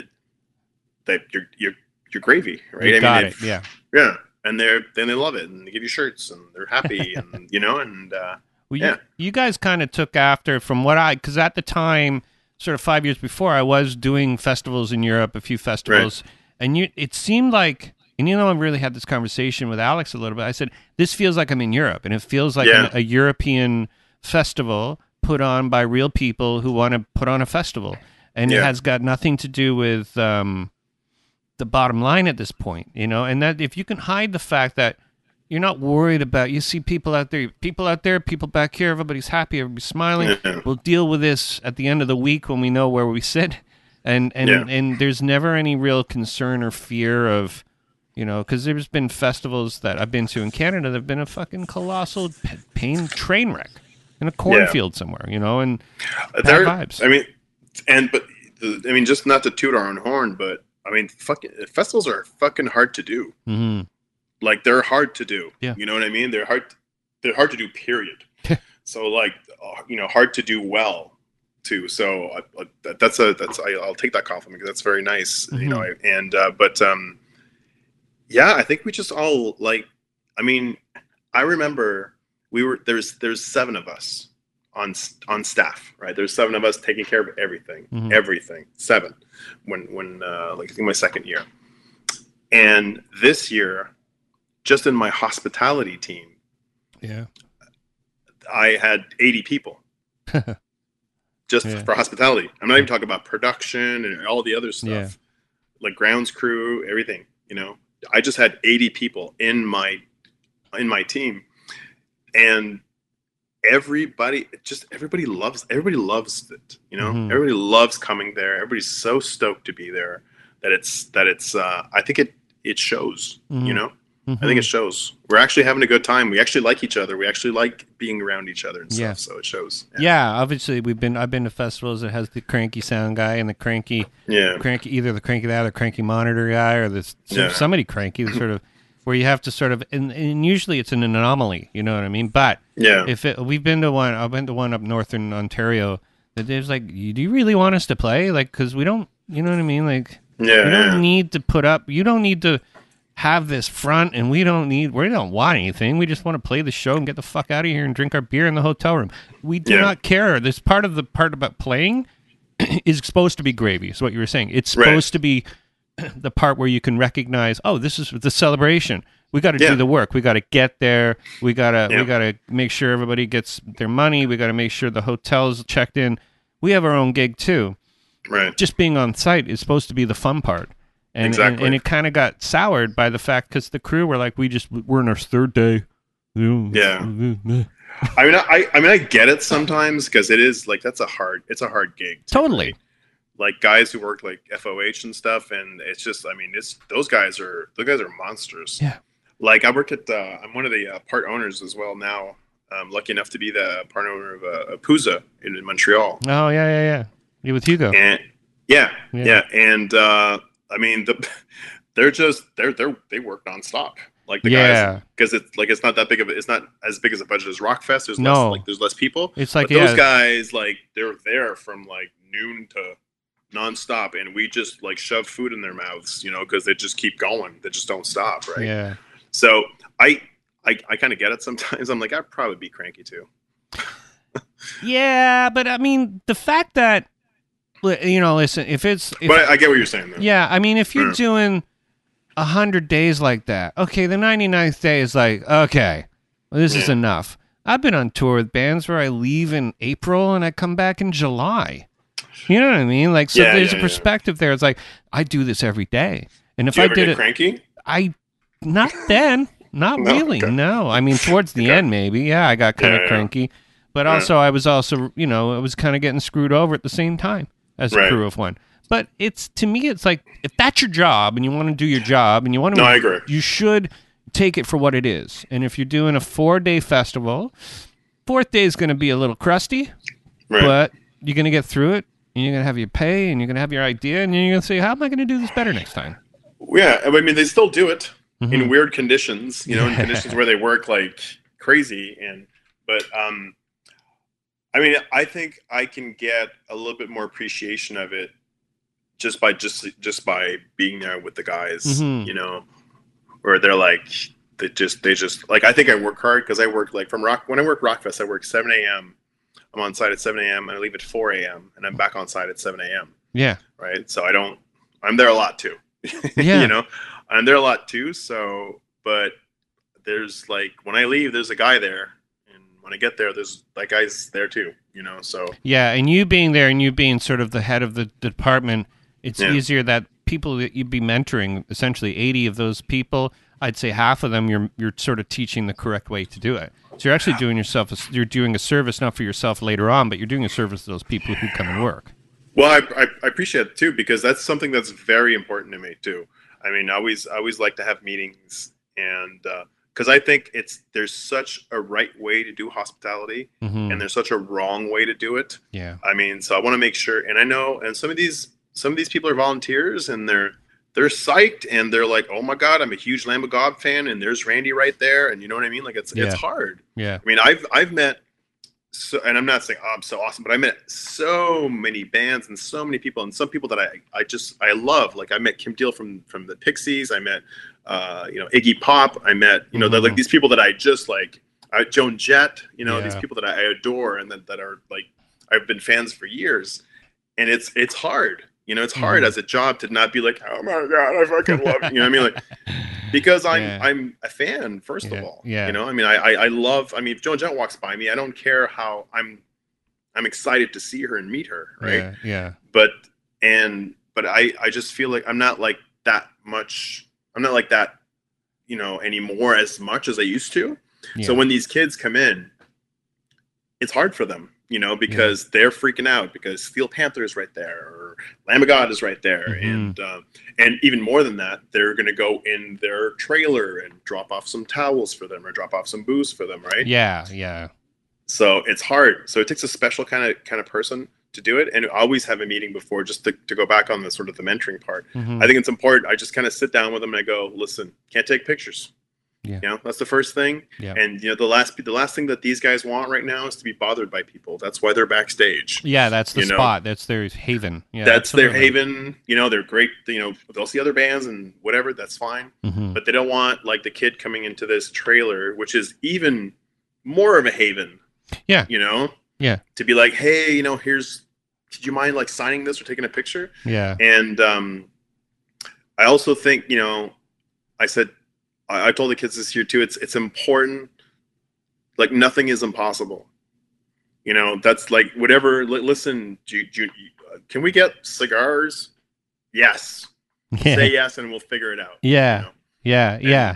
you're gravy, right? You got it. Yeah. Yeah. And then they love it, and they give you shirts, and they're happy, and and well, you guys kind of took after from what because at the time, sort of 5 years before, I was doing festivals in Europe, a few festivals, and it seemed like, and I really had this conversation with Alex a little bit. I said, this feels like I'm in Europe, and it feels like a European festival put on by real people who want to put on a festival, and it has got nothing to do with the bottom line at this point, and that if you can hide the fact that you're not worried about, you see people out there, people back here, everybody's happy, everybody's smiling. We'll deal with this at the end of the week when we know where we sit, and there's never any real concern or fear of, because there's been festivals that I've been to in Canada that have been a fucking colossal train wreck in a cornfield somewhere, and bad vibes. I mean, just not to toot our own horn, but I mean, festivals are fucking hard to do. Mm-hmm. Like, they're hard to do. Yeah. You know what I mean? They're hard to do, period. So, like, hard to do well too. So I'll take that compliment, because that's very nice. Mm-hmm. I think we just all, like, I mean, I remember there's 7 of us on staff, right? There's 7 of us taking care of everything, mm-hmm. everything. 7 when I think my second year. And this year, just in my hospitality team, I had 80 people just for hospitality. I'm not even talking about production and all the other stuff, like grounds crew, everything. I just had 80 people in my team, and everybody loves it. Mm-hmm. Everybody loves coming there. Everybody's so stoked to be there that it's I think it shows. Mm-hmm. I think it shows. We're actually having a good time. We actually like each other. We actually like being around each other and stuff. So it shows. Obviously I've been to festivals that has the cranky sound guy and the cranky either the cranky guy or the cranky monitor guy, or somebody cranky, sort of, where you have to sort of, and usually it's an anomaly, you know what I mean? But I've been to one up northern Ontario that there's like, do you really want us to play? Like, because we don't, you know what I mean? Like, you don't need to put up, you don't need to have this front, and we don't want anything. We just want to play the show and get the fuck out of here and drink our beer in the hotel room. We do not care. This part about playing is supposed to be gravy. Is what you were saying. It's supposed to be the part where you can recognize, oh, this is the celebration. We got to do the work. We got to get there. We got to make sure everybody gets their money. We got to make sure the hotel's checked in. We have our own gig too. Right. Just being on site is supposed to be the fun part. And it kind of got soured by the fact, because the crew were like, we're in our 3rd day. Yeah. I mean, I get it sometimes, because it is like, it's a hard gig. Totally. Like, guys who work like FOH and stuff, and it's just, I mean, those guys are monsters. Yeah. Like, I work at I'm one of the part owners as well now. I'm lucky enough to be the part owner of Puza in Montreal. Oh yeah. You with Hugo? And and I mean, they work nonstop. Like, the guys, because it's not that big it's not as big as a budget as Rockfest. There's less people. It's like, but those guys, like, they're there from like noon to nonstop, and we just like shove food in their mouths, because they just keep going. They just don't stop, right? Yeah. So I kind of get it sometimes. I'm like, I'd probably be cranky too. Yeah, but I mean, the fact that, listen, but I get what you're saying, though. Yeah, I mean, if you're doing 100 days like that, okay, the 99th day is like, okay, well, this is enough. I've been on tour with bands where I leave in April and I come back in July. You know what I mean? Like, so there's a perspective there. It's like, I do this every day, and if I did it, cranky, not then, not really. Okay. No, I mean, towards the end, maybe. Yeah, I got kind of cranky, but also I was also, I was kind of getting screwed over at the same time as a crew of one. But to me, it's like, if that's your job and you want to do your job and you want to, I agree. You should take it for what it is. And if you're doing a 4-day festival, 4th day is going to be a little crusty, but you're going to get through it, and you're going to have your pay, and you're going to have your idea, and you're going to say, how am I going to do this better next time? Yeah, I mean, they still do it in weird conditions, in conditions where they work like crazy. But I mean, I think I can get a little bit more appreciation of it just by being there with the guys, Mm-hmm. where they're like they just like I think I work hard because I work like from rock when I work Rockfest I work 7 a.m. I'm on site at 7 a.m. and I leave at 4 a.m. and I'm back on site at 7 a.m. Yeah. Right, so I'm there a lot too, you Yeah. know, I'm there a lot too. So, but there's like when I leave, there's a guy there, and when I get there, there's that guy's there too, So Yeah. And you being there and you being sort of the head of the department, it's yeah, easier that people that you'd be mentoring, essentially 80 of those people, I'd say half of them you're sort of teaching the correct way to do it. So you're actually you're doing a service not for yourself later on, but you're doing a service to those people who come and work. well, I appreciate it too because that's something that's very important to me too. I mean, I always like to have meetings and because I think there's such a right way to do hospitality Mm-hmm. and there's such a wrong way to do it. Yeah. I mean, so I want to make sure, and I know, and some of these people are volunteers and they're psyched and they're like, oh my god, I'm a huge Lamb of God fan and there's Randy right there, and you know what I mean? Like it's Yeah. hard. Yeah. I mean, I've met so, and I'm not saying I'm so awesome, but I met so many bands and so many people, and some people that I love. Like I met Kim Deal from the Pixies. I met Iggy Pop. I met like these people that I just like. Joan Jett. These Yeah. people that I adore and that are like I've been fans for years. And it's hard. It's hard as a job to not be like, oh my god, I fucking love you. You know what I mean? Like because Yeah. I'm a fan first of Yeah. all. Yeah. I mean I love. I mean if Joan Jett walks by me, I don't care how I'm excited to see her and meet her, right? Yeah. Yeah. But I just feel like I'm not like that much. I'm not like that, anymore as much as I used to. So Yeah. when these kids come in, it's hard for them, because they're freaking out because Steel Panther is right there or Lamb of God is right there, Mm-hmm. and even more than that, they're going to go in their trailer and drop off some towels for them or drop off some booze for them, right? Yeah. Yeah. So it's hard. So it takes a special kind of person to do it. And I always have a meeting before just to go back on the sort of the mentoring part. Mm-hmm. I think it's important. I just kind of sit down with them and I go, listen, can't take pictures. Yeah. That's the first thing. Yeah. And the last thing that these guys want right now is to be bothered by people. That's why they're backstage. Yeah, that's the spot. That's their haven. Yeah, that's absolutely. their haven. They're great. They'll see other bands and whatever. That's fine. Mm-hmm. But they don't want like the kid coming into this trailer, which is even more of a haven. Yeah. Yeah. To be like, hey, could you mind like signing this or taking a picture? Yeah. And I also think, I told the kids this year too, it's important. Like nothing is impossible. That's like whatever. Listen, can we get cigars? Yes. Yeah. Say yes and we'll figure it out. Yeah. Yeah. Yeah.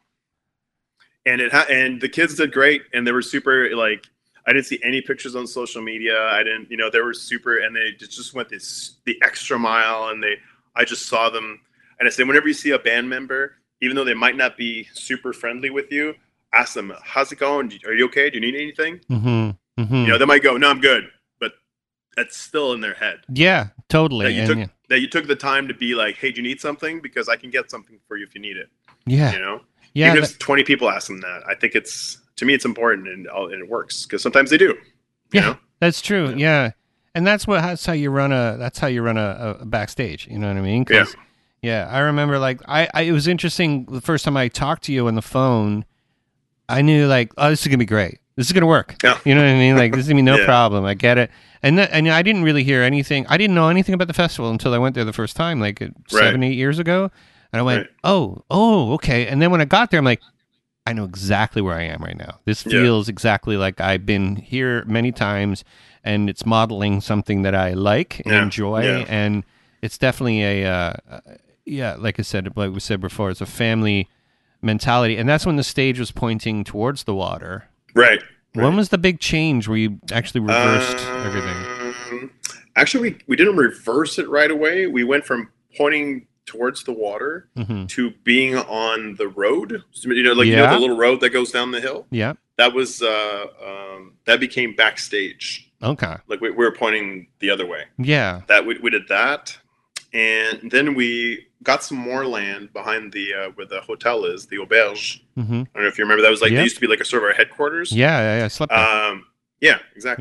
And the kids did great. And they were super like, I didn't see any pictures on social media. I didn't, they were super, and they just went the extra mile. And I just saw them. And I said, whenever you see a band member, even though they might not be super friendly with you, ask them, how's it going? Are you okay? Do you need anything? Mm-hmm. Mm-hmm. They might go, no, I'm good. But that's still in their head. Yeah, totally. That you took the time to be like, hey, do you need something? Because I can get something for you if you need it. Yeah. Yeah. Even if 20 people ask them that, I think to me, it's important and it works because sometimes they do. That's true. Yeah. And that's how you run a backstage. You know what I mean? Yeah. Yeah. I remember like, it was interesting. The first time I talked to you on the phone, I knew like, oh, this is going to be great. This is going to work. Yeah. You know what I mean? Like, this is going to be no problem. I get it. And I didn't really hear anything. I didn't know anything about the festival until I went there the first time, like 7-8 years ago. And I went, oh, okay. And then when I got there, I'm like, I know exactly where I am right now. This feels exactly like I've been here many times, and it's modeling something that I like and enjoy. Yeah. And it's definitely like I said, like we said before, it's a family mentality. And that's when the stage was pointing towards the water. Right. When was the big change where you actually reversed everything? Actually, we didn't reverse it right away. We went from pointing towards the water to being on the road. The little road that goes down the hill. Yeah. That was that became backstage. Okay. Like we were pointing the other way. Yeah. That we did that, and then we got some more land behind where the hotel is, the auberge. I don't know if you remember. That was like there used to be like a sort of our headquarters. Yeah. I slept there. Yeah, exactly. Yeah.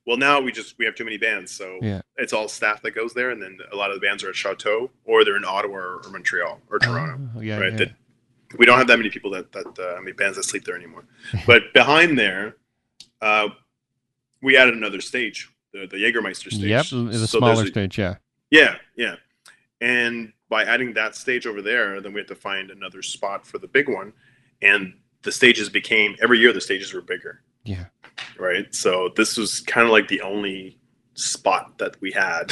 Well, now we have too many bands, so Yeah. it's all staff that goes there, and then a lot of the bands are at Chateau or they're in Ottawa or Montreal or Toronto. Yeah, Right? yeah. That we don't have that many people that many bands that sleep there anymore. But behind there, we added another stage, the Jägermeister stage. Yep, the smaller stage. Yeah. Yeah, yeah. And by adding that stage over there, then we had to find another spot for the big one, and the stages became every year the stages were bigger. Yeah. Right. So this was kind of like the only spot that we had,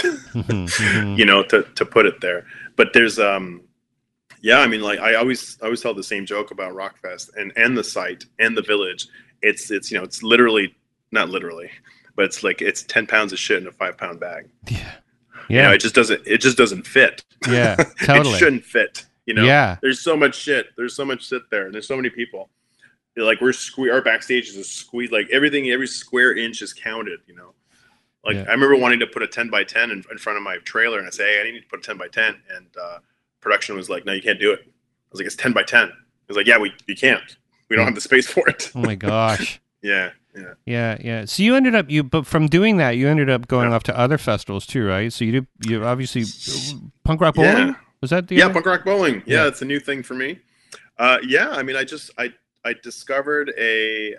to put it there. But there's, yeah, I mean, like I always tell the same joke about Rockfest and the site and the village. It's it's literally, not literally, but it's like it's 10 pounds of shit in a 5-pound bag. Yeah. Yeah. It just doesn't fit. Yeah. Totally. It shouldn't fit. Yeah. There's so much shit. There's so much shit there, and there's so many people. Like our backstage is a squeeze. Like every square inch is counted. Like I remember wanting to put a 10 by 10 in front of my trailer, and I say, hey, I need to put a 10 by 10, and production was like, no, you can't do it. I was like, it's 10 by 10. I was like, yeah, we can't. We don't have the space for it. Oh my gosh. Yeah. So you ended up but from doing that, you ended up going off to other festivals too, right? So you obviously Punk Rock Bowling. Yeah. Was that the other? Punk Rock Bowling. Yeah, it's a new thing for me. I mean, I discovered a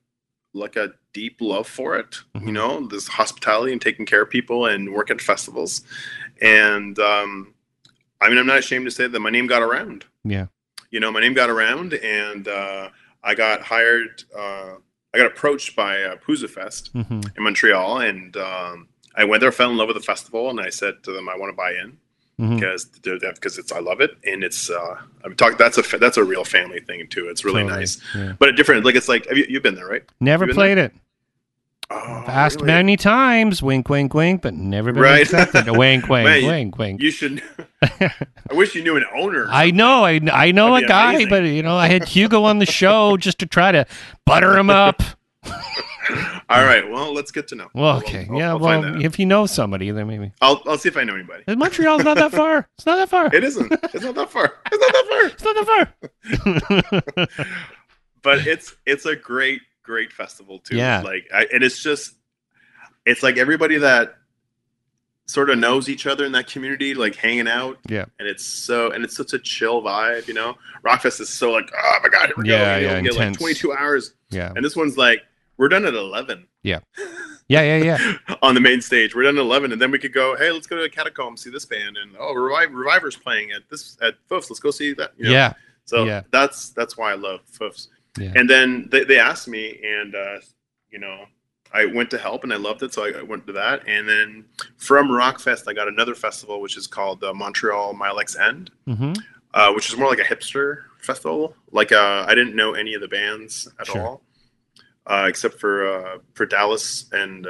deep love for it. Mm-hmm. This hospitality and taking care of people and work at festivals. And I mean, I'm not ashamed to say that my name got around. Yeah. My name got around, and I got hired. I got approached by Pouza Fest in Montreal, and I went there, fell in love with the festival, and I said to them, I want to buy in. Because I love it, and it's that's a real family thing too. It's really nice, but it's like you've been there, right? Never played it. Oh, I've asked many times, wink, wink, wink, but never been accepted. Wink, wink, Man, wink, wink. You should. I wish you knew an owner. I know a guy, amazing. but I had Hugo on the show just to try to butter him up. All right, well, let's get to know. Well, okay, I'll if you know somebody, then maybe I'll see if I know anybody. Montreal's not that far. It's not that far. It isn't. It's not that far. It's not that far. But it's a great festival too. Yeah. And it's like everybody that sort of knows each other in that community, like hanging out. Yeah. And it's such a chill vibe. Rockfest is so like, oh my god, here we go. Yeah, get like 22 hours. Yeah. And this one's like, we're done at 11. Yeah. Yeah. On the main stage, we're done at 11, and then we could go, hey, let's go to a Catacomb, see this band, and Reviver's playing at Foofs. Let's go see that. Yeah. So that's why I love Foofs. Yeah. And then they asked me, and I went to help, and I loved it, so I went to that. And then from Rockfest, I got another festival, which is called Montreal Milex End, which is more like a hipster festival. Like I didn't know any of the bands at all. Except for Dallas and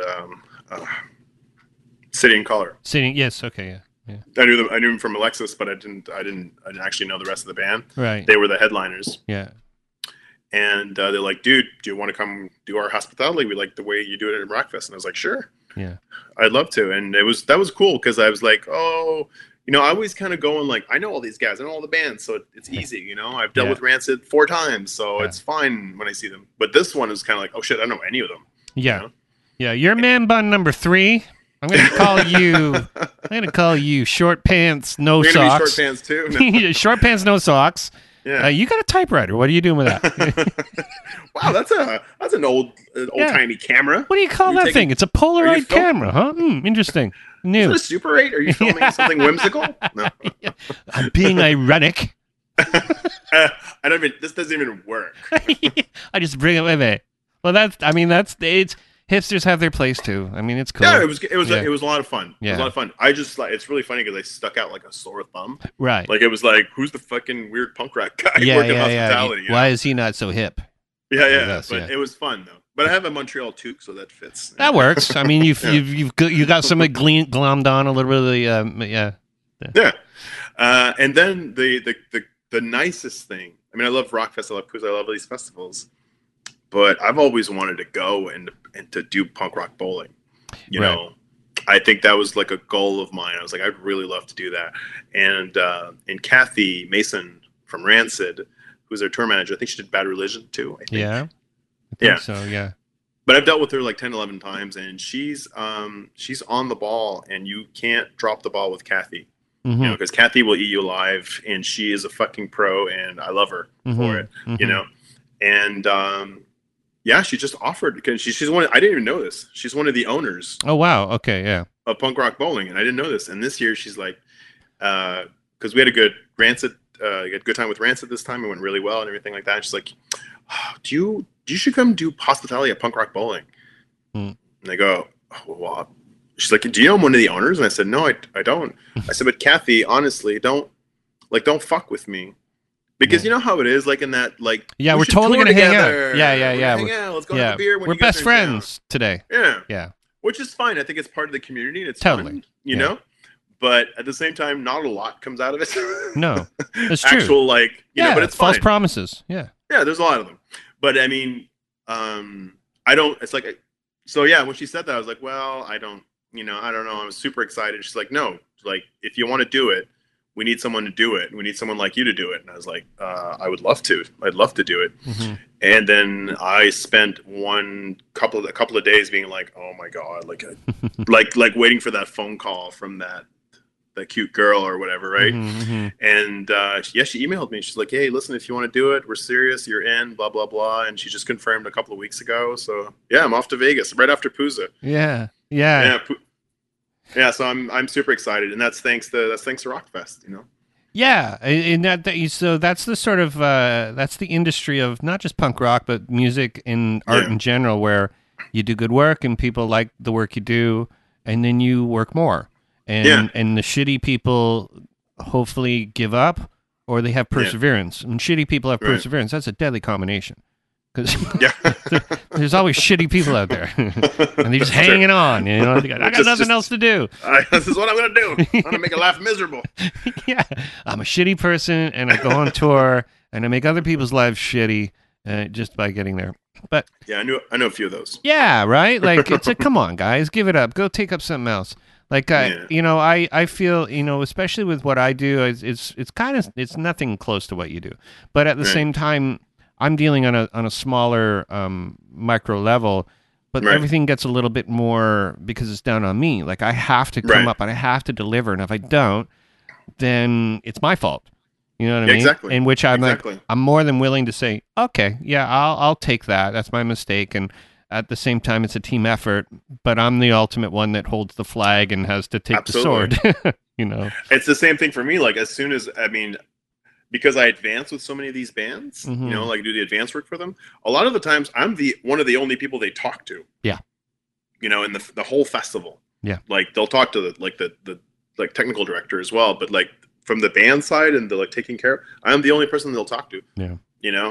City and Color. Yes, okay, yeah. I knew them from Alexis, but I didn't actually know the rest of the band. Right. They were the headliners. Yeah. And they're like, dude, do you want to come do our hospitality? We like the way you do it at Rockfest. And I was like, sure. Yeah. I'd love to. And that was cool because I was like, oh, I always kind of going like, I know all these guys, I know all the bands, so it's easy, I've dealt with Rancid 4 times, so it's fine when I see them. But this one is kind of like, oh shit, I don't know any of them. Yeah. Yeah, you're man bun number 3. I'm going to call you short pants, no You're socks. Be short pants too? No. Short pants, no socks. Yeah. You got a typewriter. What are you doing with that? Wow, that's an old-timey camera. What do you call that thing? It's a Polaroid camera, huh? Interesting. New. Is it a Super 8? Are you filming something whimsical? No. I'm being ironic. This doesn't even work. I just bring it with me. Well, it's hipsters have their place too. I mean, it's cool. Yeah, it was a lot of fun. Yeah. It was a lot of fun. I just it's really funny because I stuck out like a sore thumb. Right. Like it was like, who's the fucking weird punk rock guy working hospitality? Why is he not so hip? Yeah. But it was fun though. But I have a Montreal toque, so that fits. That works. I mean, you've got somebody glommed on a little bit of the Yeah. And then the nicest thing. I mean, I love Rockfest. I love Pouza. I love all these festivals. But I've always wanted to go and to do punk rock bowling. You know, I think that was like a goal of mine. I was like, I'd really love to do that. And Kathy Mason from Rancid, who's their tour manager, I think she did Bad Religion too. I think. Yeah. I think so, yeah. But I've dealt with her like 10, 11 times, and she's on the ball, and you can't drop the ball with Kathy. Mm-hmm. Because Kathy will eat you alive, and she is a fucking pro, and I love her for it. And yeah, she just offered because she's one. I didn't even know this. She's one of the owners. Oh wow. Okay. Yeah. Of Punk Rock Bowling, and I didn't know this. And this year, she's like, because we had a good Rancid, had a good time with Rancid this time. It went really well and everything like that. And she's like, oh, you should come do hospitality at Punk Rock Bowling. And I go, oh, well, she's like, do you know I'm one of the owners? And I said, no, I don't. I said, but Kathy, honestly, don't fuck with me. Because you know how it is, like in that, like, yeah, we're totally gonna hang out. Yeah. Hang out. Let's go have a beer. We're best friends today. Yeah, which is fine. I think it's part of the community, and it's totally fun, you know. But at the same time, not a lot comes out of it. No, it's true. Actual, like, you know, but it's false fine. Promises. Yeah, there's a lot of them. But I mean, I don't. It's like, so yeah. When she said that, I was like, well, I don't know. I was super excited. She's like, no, like, if you want to do it, we need someone to do it. We need someone like you to do it. And I was like, I would love to. I'd love to do it. And then I spent a couple of days being like, oh my God, like, like waiting for that phone call from that cute girl or whatever, right? And she emailed me. She's like, hey, listen, if you want to do it, we're serious. You're in, blah, blah, blah. And she just confirmed a couple of weeks ago. So yeah, I'm off to Vegas right after Pooza. Yeah. Yeah, so I'm super excited, and that's thanks to Rockfest, you know. Yeah, and so that's the sort of that's the industry of not just punk rock, but music and art in general, where you do good work and people like the work you do, and then you work more, and the shitty people hopefully give up, or they have perseverance, and shitty people have perseverance. That's a deadly combination. Because there's always shitty people out there, and they're just hanging on. You know, I got nothing else to do. This is what I'm gonna do. I'm gonna make a life miserable. Yeah, I'm a shitty person, and I go on tour, and I make other people's lives shitty just by getting there. But yeah, I know a few of those. Yeah, right. Like, it's like, come on, guys, give it up. Go take up something else. Like, you know, I feel, you know, especially with what I do, it's nothing close to what you do, but at the same time, I'm dealing on a smaller micro level, but everything gets a little bit more because it's down on me. Like, I have to come up and I have to deliver, and if I don't, then it's my fault. You know what I mean? Exactly. In which I'm like, I'm more than willing to say, okay, yeah, I'll take that. That's my mistake, and at the same time, it's a team effort. But I'm the ultimate one that holds the flag and has to take the sword. You know, it's the same thing for me. Like, as soon as because I advance with so many of these bands, you know, like do the advance work for them. A lot of the times, I'm one of the only people they talk to. Yeah. You know, in the whole festival. Yeah. Like, they'll talk to the technical director as well, but like from the band side and the like taking care of, I'm the only person they'll talk to. Yeah. You know,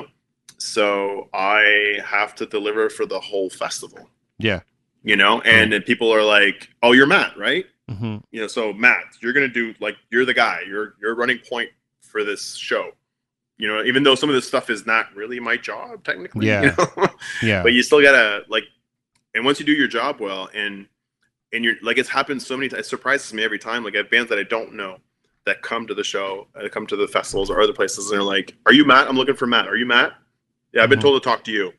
so I have to deliver for the whole festival. Yeah. You know, and then people are like, "Oh, you're Matt, right?" You know, so Matt, you're gonna do, like, you're the guy. You're running point for this show, you know, even though some of this stuff is not really my job technically, you know? But you still gotta, like, and once you do your job well, and you're like, it's happened so many times, it surprises me every time. Like, I have bands that I don't know that come to the show, come to the festivals or other places, and they're like, are you Matt? I'm looking for Matt. Are you Matt? Yeah, I've been told to talk to you.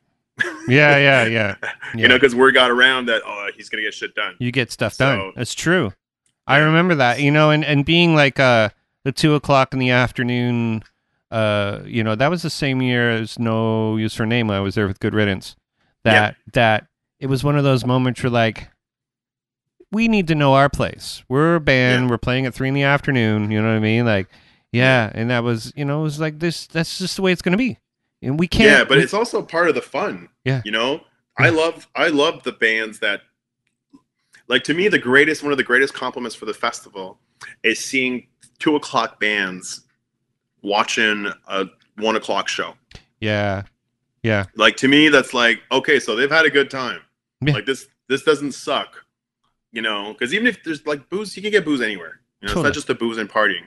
Yeah. You know, because word got around that, oh, he's gonna get shit done. You get stuff done. That's true. I remember that, you know, and being like the 2:00 in the afternoon, you know, that was the same year as No Use for a Name. I was there with Good Riddance. That it was one of those moments where, like, we need to know our place. We're a band. We're playing at 3 PM. You know what I mean? Like, and that was, you know, it was like this. That's just the way it's going to be, and we can't. Yeah, but it's also part of the fun. Yeah, you know, I love the bands that, like, to me, one of the greatest compliments for the festival is seeing 2:00 bands watching a 1:00 show. Yeah. Like, to me, that's like, okay, so they've had a good time. Yeah. Like, this doesn't suck, you know, because even if there's, like, booze, you can get booze anywhere. You know, It's not just the booze and partying.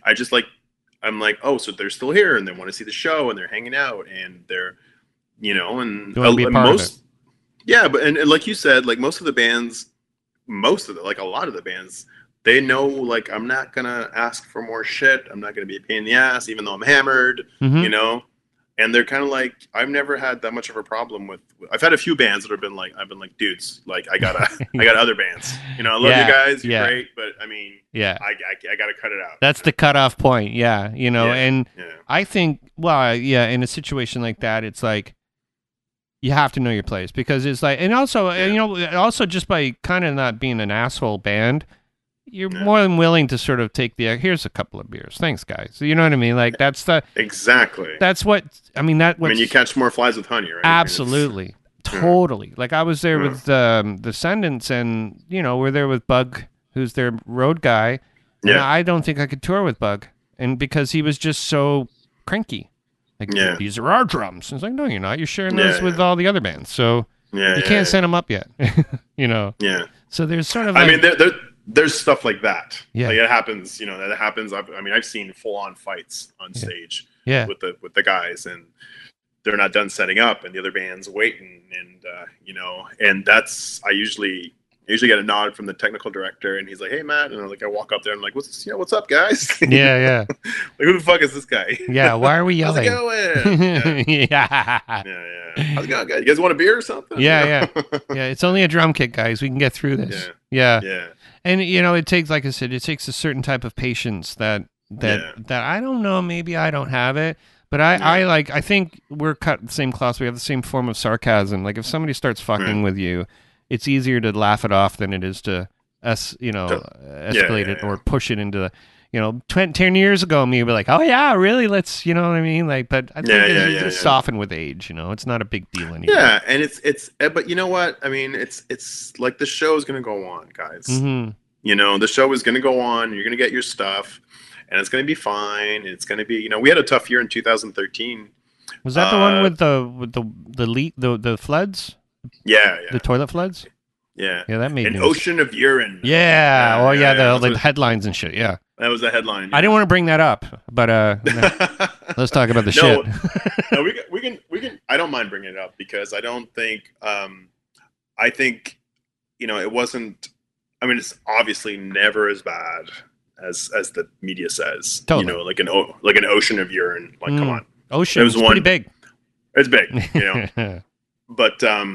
I'm like, oh, so they're still here and they want to see the show and they're hanging out and they're, you know, and most, but and like you said, like, most of the bands, like, a lot of the bands, they know, like, I'm not gonna ask for more shit. I'm not gonna be a pain in the ass, even though I'm hammered, you know. and they're kind of like, I've never had that much of a problem with. I've had a few bands that have been like, I've been like, dudes, like I got other bands. You know, I love you guys, you're great, but I mean, I got to cut it out. That's the cutoff point. Yeah, you know, and yeah. I think, well, yeah, in a situation like that, it's like you have to know your place, because it's like, and also, you know, also just by kind of not being an asshole band, you're more than willing to sort of take the, here's a couple of beers, thanks guys, you know what I mean? Like that's the exactly. That's what I mean. I mean, you catch more flies with honey, right? Absolutely, I mean, totally. Like I was there with the Descendants, and you know, we're there with Bug, who's their road guy. And I don't think I could tour with Bug, and because he was just so cranky. Like, these are our drums. And it's like, no, you're not. You're sharing those with all the other bands, so you can't send them up yet. You know. Yeah. So there's sort of. I mean, there's stuff like that. Yeah. Like it happens. You know, that happens. I mean, I've seen full on fights on stage. Yeah. With the guys, and they're not done setting up, and the other band's waiting, and you know, and that's I usually get a nod from the technical director, and he's like, "Hey, Matt," and I walk up there, and I'm like, "What's up, guys?" Yeah. Like, who the fuck is this guy? Yeah, why are we yelling? How's it going? Yeah. How's it going, guys? You guys want a beer or something? Yeah. It's only a drum kit, guys. We can get through this. Yeah. And you know, it takes, like I said, it takes a certain type of patience that I don't know. Maybe I don't have it. But I think we're cut the same cloth. We have the same form of sarcasm. Like if somebody starts fucking with you, it's easier to laugh it off than it is to escalate it or push it into the, you know, 10 years ago, me would be like, oh yeah, really? Let's, you know what I mean? Like, but I think it's softened with age, you know, it's not a big deal anymore. Yeah. And but you know what? I mean, it's like the show is going to go on, guys. Mm-hmm. You know, the show is going to go on. You're going to get your stuff, and it's going to be fine. It's going to be, you know, we had a tough year in 2013. Was that the one with the floods? Yeah. The toilet floods? Yeah. Yeah, that made an ocean of urine. Yeah. The headlines and shit. Yeah. That was the headline. Yeah. I didn't want to bring that up, but let's talk about the shit. No, we can. I don't mind bringing it up because I don't think. I think, you know, it wasn't. I mean, it's obviously never as bad as the media says. Totally. You know, like an ocean of urine. Like, come on, ocean. It was pretty big. It's big, you know. But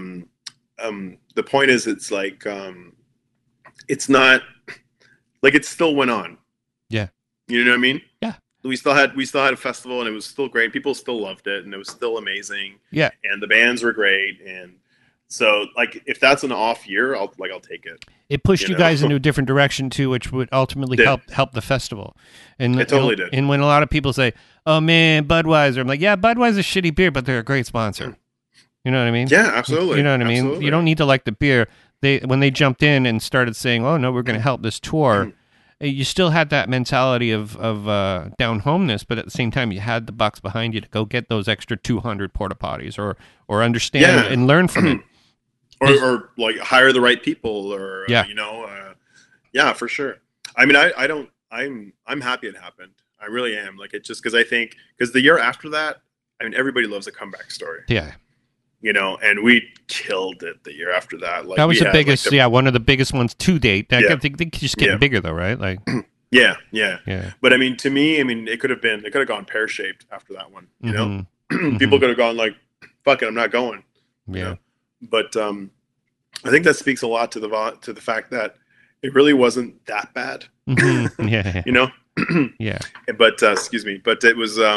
the point is, it's like it's not like it still went on. Yeah, you know what I mean. Yeah, we still had a festival, and it was still great. People still loved it, and it was still amazing. Yeah, and the bands were great, and so like if that's an off year, I'll take it. It pushed you guys into a different direction too, which would ultimately help the festival. And it totally did. And when a lot of people say, "Oh man, Budweiser," I'm like, "Yeah, Budweiser's shitty beer, but they're a great sponsor." You know what I mean? Yeah, absolutely. You know what I mean? Absolutely. You don't need to like the beer. When they jumped in and started saying, "Oh no, we're going to help this tour," you still had that mentality of down homeness, but at the same time, you had the bucks behind you to go get those extra 200 porta potties or understand and learn from it, or like hire the right people, or you know, for sure. I mean, I'm happy it happened. I really am. Like, it's just because the year after that, I mean, everybody loves a comeback story. Yeah. You know, and we killed it the year after that. Like, that was the biggest, one of the biggest ones to date. I think they're just getting bigger though, right? Like, yeah. But I mean, to me, it could have gone pear shaped after that one. You know, people could have gone like, "Fuck it, I'm not going." Yeah. You know? But I think that speaks a lot to the fact that it really wasn't that bad. Yeah. You know. Yeah. But excuse me. But it was.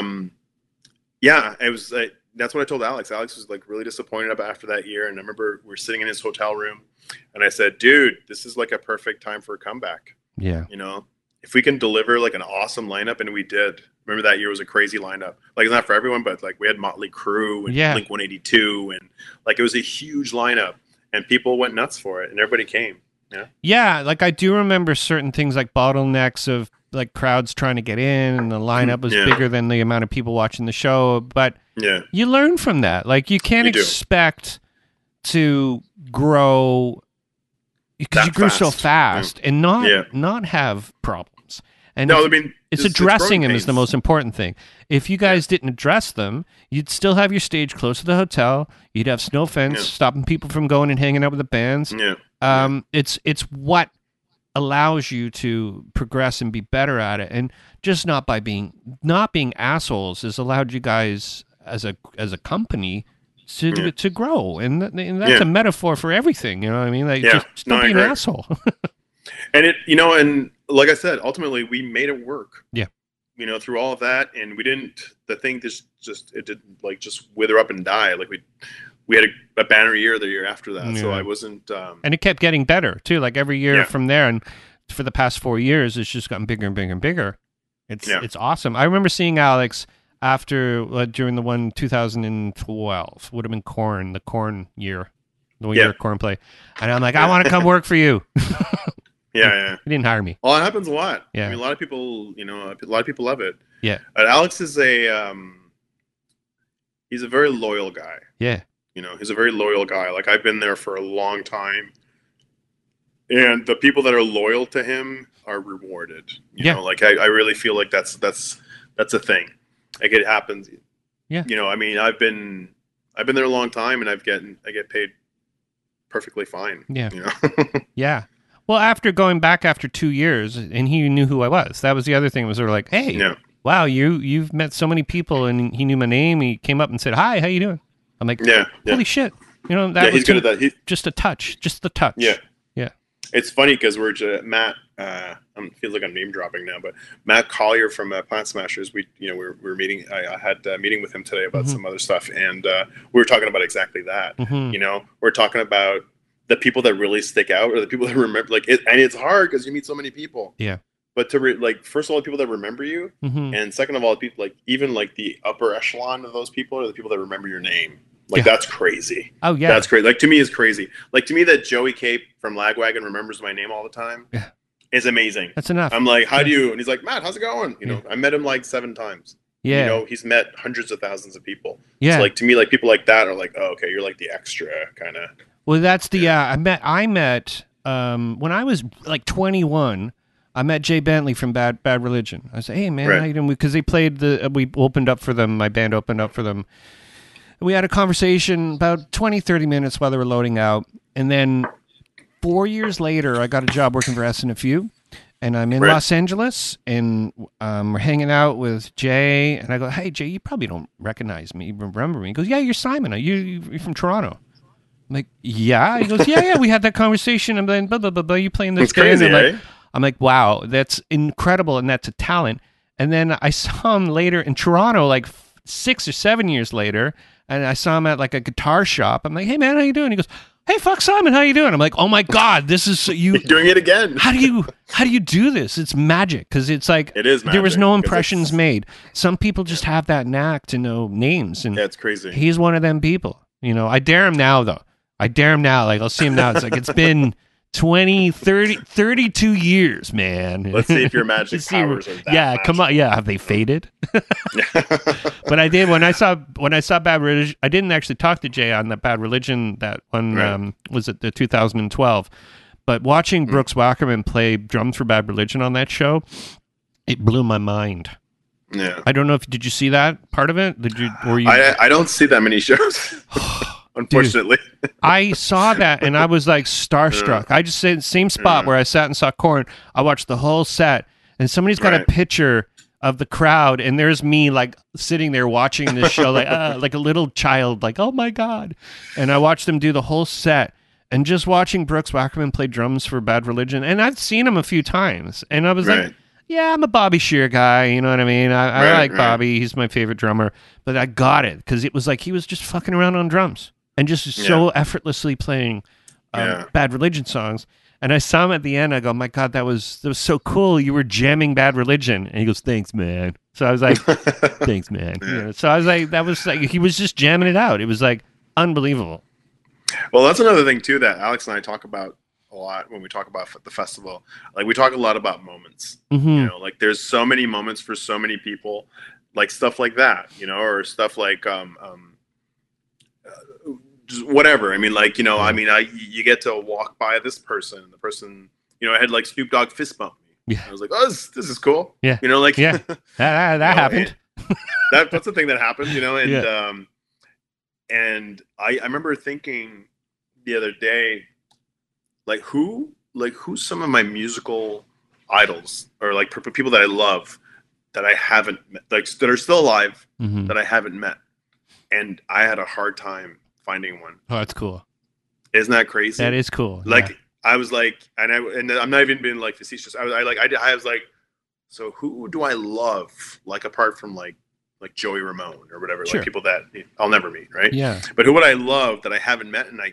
It was. That's what I told Alex. Alex was like really disappointed after that year. And I remember we were sitting in his hotel room, and I said, "Dude, this is like a perfect time for a comeback." Yeah. You know, if we can deliver like an awesome lineup, and we did. Remember that year was a crazy lineup. Like, it's not for everyone, but like we had Motley Crue and Blink 182, and like it was a huge lineup, and people went nuts for it, and everybody came. Yeah. Yeah. Like I do remember certain things like bottlenecks of like crowds trying to get in, and the lineup was bigger than the amount of people watching the show, but you learn from that. Like, you can't expect to grow because you grew so fast and not have problems. And it's addressing them is the most important thing. If you guys didn't address them, you'd still have your stage close to the hotel. You'd have snow fence stopping people from going and hanging out with the bands. It's what allows you to progress and be better at it, and just not being assholes has allowed you guys as a company to Yeah. to grow, and that's a metaphor for everything. You know what I mean? Like, Yeah. just don't No, I be an agree. asshole. And and like I said, ultimately we made it work. Yeah. Through all of that, and we didn't. The thing just it didn't like just wither up and die. Like we had a banner year the year after that. So I wasn't. And it kept getting better too. Like every year Yeah. from there, and for the past 4 years, it's just gotten bigger and bigger and bigger. Yeah. It's awesome. I remember seeing Alex after during the one 2012 would have been Korn, the Korn year, the year Korn play, and I'm like, I want to come work for you. Yeah. He didn't hire me. Well, it happens a lot. Yeah. I mean, a lot of people, a lot of people love it. Yeah. Alex is he's a very loyal guy. Yeah. He's a very loyal guy. Like, I've been there for a long time, and the people that are loyal to him are rewarded. You know, like I really feel like that's a thing. Like, it happens. Yeah. I mean, I've been there a long time, and I get paid perfectly fine. Yeah. Yeah. Well, after going back after 2 years, and he knew who I was. That was the other thing. Was sort of like, hey, wow, you've met so many people, and he knew my name. He came up and said, hi, how you doing? I'm like, holy shit. That was he's good at that. Just a touch, just the touch. Yeah. Yeah. It's funny because Matt, feels like I'm name dropping now, but Matt Collier from Plant Smashers, we're meeting. I had a meeting with him today about some other stuff, and we were talking about exactly that. We're talking about the people that really stick out, or the people that remember, and it's hard because you meet so many people. Yeah. But first of all, the people that remember you, and second of all, people even the upper echelon of those people are the people that remember your name. That's crazy. Oh yeah, that's crazy. To me, it's crazy. To me, that Joey Cape from Lagwagon remembers my name all the time. Yeah, is amazing. That's enough. I'm like, how do you? And he's like, Matt, how's it going? I met him 7 times. Yeah. He's met hundreds of thousands of people. Yeah. So to me, people like that are like, oh, okay, you're the extra kind of. Well, that's the I met when I was 21. I met Jay Bentley from Bad Religion. I said, hey man, how you doing? Because they played we opened up for them. My band opened up for them. We had a conversation about 20, 30 minutes while they were loading out. And then 4 years later, I got a job working for SNFU. And I'm in Los Angeles, and we're hanging out with Jay. And I go, hey, Jay, you probably don't recognize me, remember me. He goes, yeah, you're Simon. You're from Toronto. I'm like, yeah. He goes, yeah, we had that conversation. And then, blah, blah, blah, blah, you playing this band. Crazy, I'm like, wow, that's incredible, and that's a talent. And then I saw him later in Toronto, 6 or 7 years later, and I saw him at a guitar shop. I'm like, hey man, how you doing? He goes, hey, fuck Simon, how you doing? I'm like, oh my god, this is you're doing it again. How do you do this? It's magic, because it's it is magic, there was no impressions made. Some people just have that knack to know names, and it's crazy. He's one of them people. I dare him now though. I'll see him now. It's it's been 20, 30, 32 years, man. Let's see if your magic powers are that magic. Come on. Yeah, have they faded? But I did when I saw Bad Religion. I didn't actually talk to Jay on that Bad Religion. That one was it the 2012. But watching Brooks Wackerman play drums for Bad Religion on that show, it blew my mind. Yeah. I don't know did you see that part of it? Did you? Were you? I don't see that many shows. Unfortunately. Dude, I saw that and I was starstruck. I just said same spot where I sat and saw Korn. I watched the whole set, and somebody's got a picture of the crowd, and there's me sitting there watching this show like a little child, oh my god. And I watched them do the whole set, and just watching Brooks Wackerman play drums for Bad Religion, and I've seen him a few times, and I was like, yeah, I'm a Bobby Shear guy, you know what I mean? I like Bobby, he's my favorite drummer, but I got it because it was he was just fucking around on drums. And just so effortlessly playing Bad Religion songs. And I saw him at the end. I go, my God, that was so cool. You were jamming Bad Religion. And he goes, thanks, man. So I was like, thanks, man. So I was like, that was he was just jamming it out. It was unbelievable. Well, that's another thing, too, that Alex and I talk about a lot when we talk about the festival. We talk a lot about moments. There's so many moments for so many people, stuff like that, or stuff just whatever. I mean, you get to walk by this person, and the person, I had Snoop Dogg fist bump me. Yeah. I was like, oh, this is cool. Yeah. That happened. That's the thing that happened, and, and I remember thinking the other day, who's some of my musical idols, or people that I love that I haven't met, that are still alive, that I haven't met. and I had a hard time finding one. Oh, that's cool. Isn't that crazy? That is cool. Like yeah. I was like, and I'm not even being like facetious. I was like, so who do I love like apart from like Joey Ramone or whatever, Sure. like people that I'll never meet, right? Yeah. But who would I love that I haven't met, and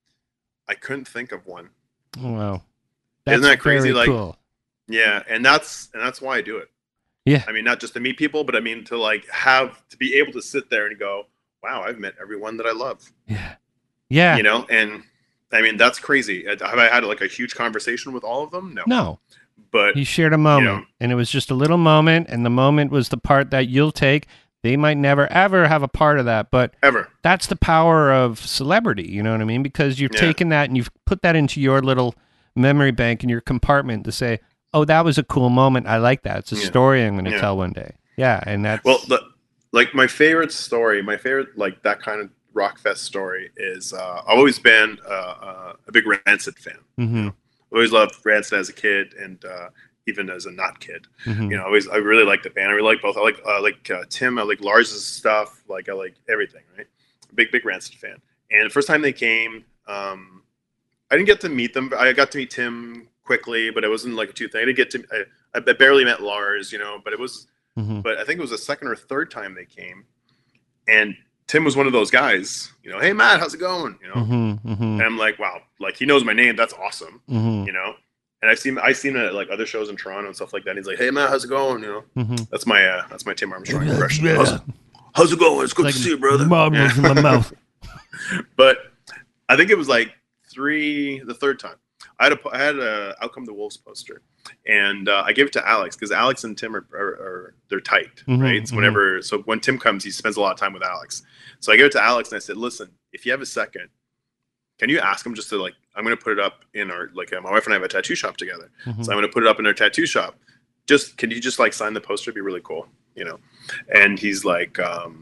I couldn't think of one. Wow. Isn't that crazy? Very Like, cool. yeah, and that's why I do it. Yeah. I mean, not just to meet people, but I mean to like have to be able to sit there and go, wow, I've met everyone that I love. Yeah. Yeah. You know, and I mean that's crazy. Have I had like a huge conversation with all of them? No. No. But You shared a moment, and it was just a little moment, and the moment was the part that you'll take. They might never, ever have a part of that, but ever. That's the power of celebrity, you know what I mean? Because you've taken that and you've put that into your little memory bank in your compartment to say, oh, that was a cool moment. I like that. It's a story I'm going to tell one day. Yeah, and that's... Well, like my favorite story, like that kind of Rockfest story is I've always been a big Rancid fan. Mm-hmm. You know? I always loved Rancid as a kid and even as a not kid. Mm-hmm. You know, I really like the band. I really like both. I like Tim. I like Lars's stuff. Like I like everything. Right, big Rancid fan. And the first time they came, I didn't get to meet them. I got to meet Tim quickly, but it wasn't like a two thing. I didn't get to. I barely met Lars. You know, but it was. Mm-hmm. But I think it was the second or third time they came, and Tim was one of those guys. You know, hey Matt, how's it going? You know, mm-hmm. Mm-hmm. and I'm like, wow, like he knows my name. That's awesome. Mm-hmm. You know. And I've seen him at like other shows in Toronto and stuff like that. And he's like, "Hey Matt, how's it going?" You know, that's my Tim Armstrong impression. Yeah. How's it going? It's good like to see you, brother. Marbles in my mouth. But I think it was like the third time. I had a Outcome the Wolves poster, and I gave it to Alex because Alex and Tim are they're tight, right? So when Tim comes, he spends a lot of time with Alex. So I gave it to Alex and I said, "Listen, if you have a second, can you ask him just to like, I'm going to put it up in our, like my wife and I have a tattoo shop together. So I'm going to put it up in our tattoo shop. Can you just like sign the poster? It'd be really cool, you know?" And he's like,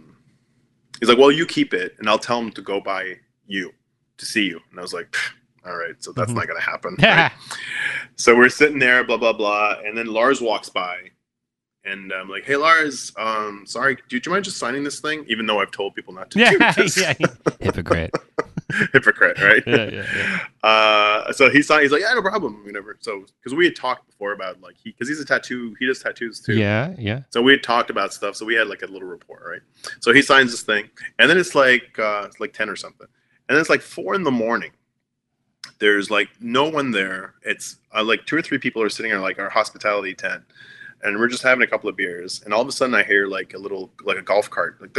well, you keep it and I'll tell him to go by you to see you. And I was like, all right, so that's not going to happen. Right? So we're sitting there, blah, blah, blah. And then Lars walks by and I'm like, "Hey Lars, sorry, do you mind just signing this thing?" Even though I've told people not to do this. Hypocrite. Hypocrite, right? Yeah. So he's like, "Yeah, no problem, whatever." So because we had talked before about like he does tattoos too. Yeah. So we had talked about stuff. So we had like a little rapport, right? So he signs this thing, and then it's like 10 or something, and then it's like 4 a.m. There's like no one there. It's like 2 or 3 people are sitting in like our hospitality tent, and we're just having a couple of beers, and all of a sudden I hear like a golf cart, like.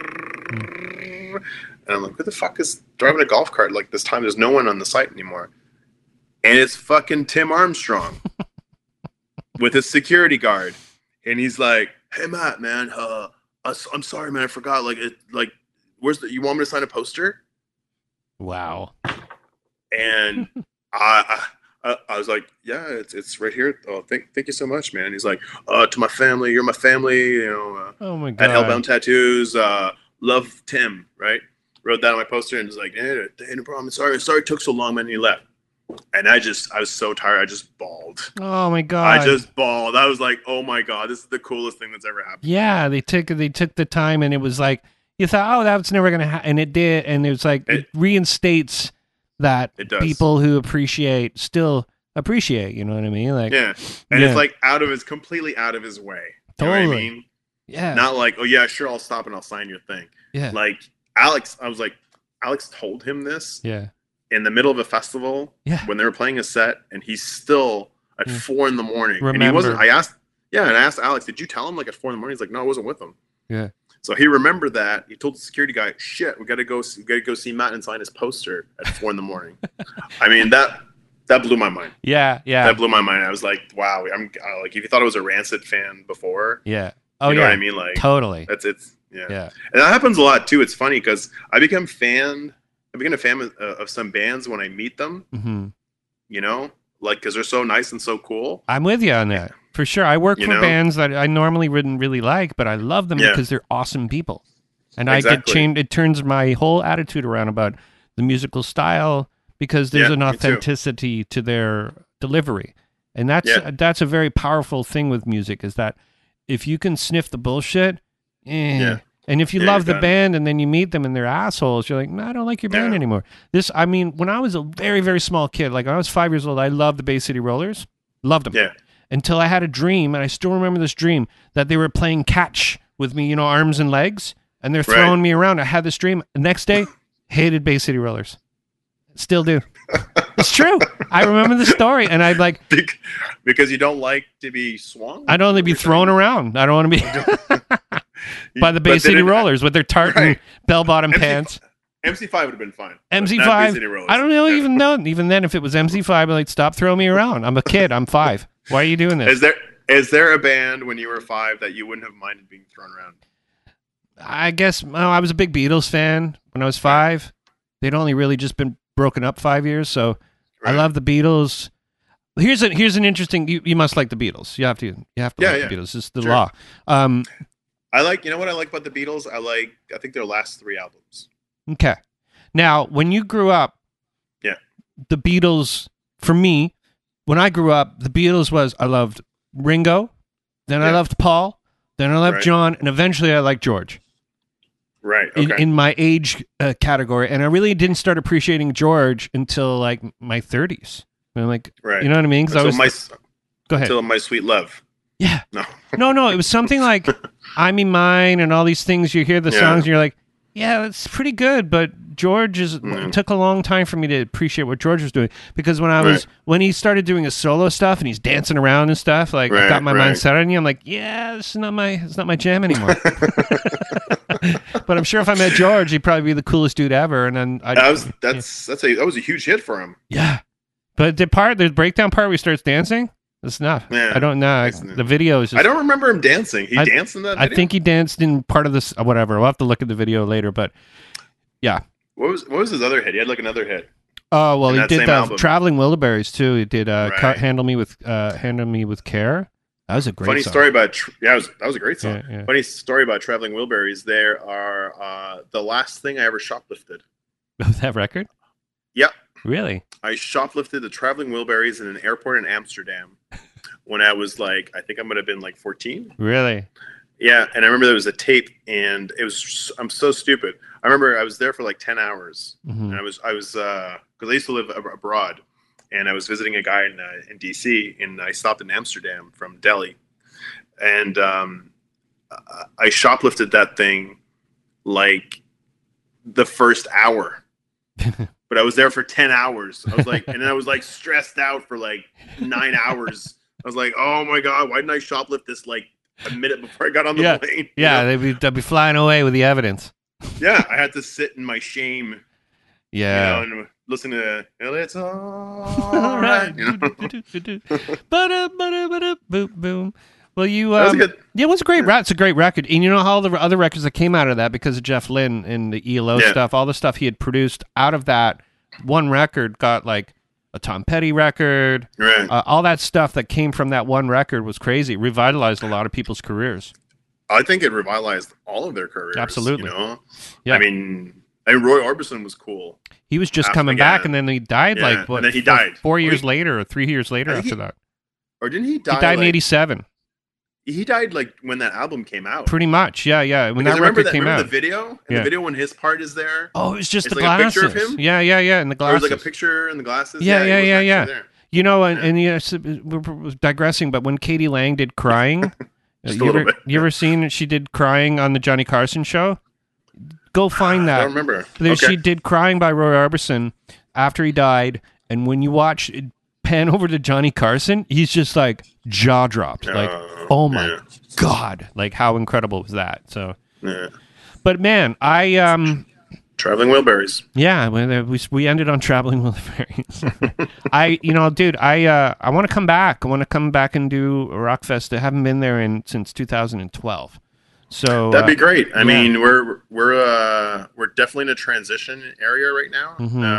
And I'm like, "Who the fuck is driving a golf cart like this time? There's no one on the site anymore." And it's fucking Tim Armstrong with his security guard. And he's like, "Hey Matt, man, I'm sorry, man, I forgot. You want me to sign a poster?" Wow. And I was like, "Yeah, it's right here. Oh, thank you so much, man." He's like, "To my family, you're my family, you know, oh my God. at Hellbound Tattoos, love Tim," right? Wrote that on my poster and was like, "Hey, no problem. Sorry it took so long, man." And he left. And I was so tired. I just bawled. Oh my God. I just bawled. I was like, "Oh my God, this is the coolest thing that's ever happened." Yeah, they took the time, and it was like you thought, "Oh, that's never gonna happen," and it did, and it was like it reinstates that people who still appreciate. You know what I mean? Like, yeah, and it's like completely out of his way. You totally. know what I mean? Yeah. Not like, "Oh yeah, sure, I'll stop and I'll sign your thing." Yeah. Like Alex told him this. Yeah. In the middle of a festival, when they were playing a set, and he's still at 4 a.m. Remember. And he wasn't. I asked Alex, "Did you tell him like at 4 a.m?" He's like, "No, I wasn't with him." Yeah. So he remembered that. He told the security guy, "Shit, we got to go see Matt and sign his poster at 4 a.m." I mean that blew my mind. Yeah. That blew my mind. I was like, wow. I'm like, if you thought I was a Rancid fan before, yeah. Oh, you know yeah. what I mean? Like, totally. Yeah. And that happens a lot too. It's funny because I became a fan of some bands when I meet them. Mm-hmm. You know, like because they're so nice and so cool. I'm with you on that for sure. I work for bands that I normally wouldn't really like, but I love them because they're awesome people, and I get changed. It turns my whole attitude around about the musical style because there's an authenticity to their delivery, and that's a very powerful thing with music. Is that if you can sniff the bullshit, And if you Yeah, love the you're done. band and then you meet them and they're assholes, you're like, no, I don't like your band Yeah. anymore. I mean, when I was a very, very small kid, like when I was 5 years old, I loved the Bay City Rollers. Loved them. Yeah. Until I had a dream, and I still remember this dream, that they were playing catch with me, arms and legs, and they're throwing me around. I had this dream. The next day, hated Bay City Rollers. Still do. It's true. I remember the story, and I'd like... Because you don't like to be swung? I don't want to be thrown around. I don't want to be... by the Bay City Rollers with their tartan bell-bottom pants. MC5 would have been fine. MC5? I don't know, even then, if it was MC5, I'd like, stop throwing me around. I'm a kid. I'm 5. Why are you doing this? Is there a band when you were 5 that you wouldn't have minded being thrown around? I guess I was a big Beatles fan when I was 5. They'd only really just been broken up 5 years, so I love the Beatles. Here's an interesting. You must like the Beatles. You have to like the Beatles. It's the law. I like. You know what I like about the Beatles? I think their last 3 albums. Okay. Now, when you grew up, the Beatles, for me, when I grew up, the Beatles was, I loved Ringo, then I loved Paul, then I loved John, and eventually I liked George. Right. Okay. In my age category. And I really didn't start appreciating George until like my 30s. And I'm like, you know what I mean? Go ahead. Until My Sweet Love. Yeah. No. It was something like I Mean Mine and all these things. You hear the songs and you're like, yeah, that's pretty good. But George it took a long time for me to appreciate what George was doing, because when he started doing his solo stuff and he's dancing around and stuff, like I got my mind set on you. I'm like, yeah, it's not my jam anymore. But I'm sure if I met George, he'd probably be the coolest dude ever. And then that was a huge hit for him. Yeah, but the breakdown part where he starts dancing, it's not. Yeah, I don't know. The video is just, I don't remember him dancing. He danced in that video? I think he danced in part of this, whatever. We'll have to look at the video later, but yeah. What was his other hit? He had like another hit. Oh, well, he did Traveling Wilburys too. He did Handle Me with Care. That was a great funny song. Story about that was a great song. Yeah. Funny story about Traveling Wilburys. There are the last thing I ever shoplifted. That record? Yep. Really? I shoplifted the Traveling Wilburys in an airport in Amsterdam when I was like, I think I might have been like 14. Really? Yeah, and I remember there was a tape, and I'm so stupid. I remember I was there for like 10 hours, and I was because I used to live abroad, and I was visiting a guy in DC, and I stopped in Amsterdam from Delhi, and I shoplifted that thing like the first hour. But I was there for 10 hours. I was like, and then I was like stressed out for like 9 hours. I was like, oh my God, why didn't I shoplift this like a minute before I got on the plane? Yeah, they'd be flying away with the evidence. Yeah, I had to sit in my shame. Yeah. And listen to It's All Right. Boom. Well, that was good. Yeah, it was a great record. It's a great record. And you know all the other records that came out of that, because of Jeff Lynne and the ELO stuff, all the stuff he had produced out of that one record got like a Tom Petty record. Right. All that stuff that came from that one record was crazy. It revitalized a lot of people's careers. I think it revitalized all of their careers. Absolutely. You know? Yeah. I mean, Roy Orbison was cool. He was just coming back, and then he died and then he died 4 years later or 3 years later after that. Or didn't he die? He died in 87. He died like when that album came out. Pretty much, yeah. When that record came out, the video, the video when his part is there. Oh, it was just the like glasses. A picture of him. Yeah, and the glasses. Or like a picture in the glasses. Yeah. There. You know, and we're digressing, but when Katie Lang did Crying, you ever seen she did Crying on the Johnny Carson show? Go find that. I don't remember. She did Crying by Roy Orbison after he died, and when you watch it, pan over to Johnny Carson, he's just like jaw dropped, like, oh my God, like how incredible was that? So, but man, Traveling Wilburys. Yeah, we ended on Traveling Wilburys. I want to come back. I want to come back and do Rockfest. I haven't been there since 2012. So that'd be great. I mean, we're definitely in a transition area right now.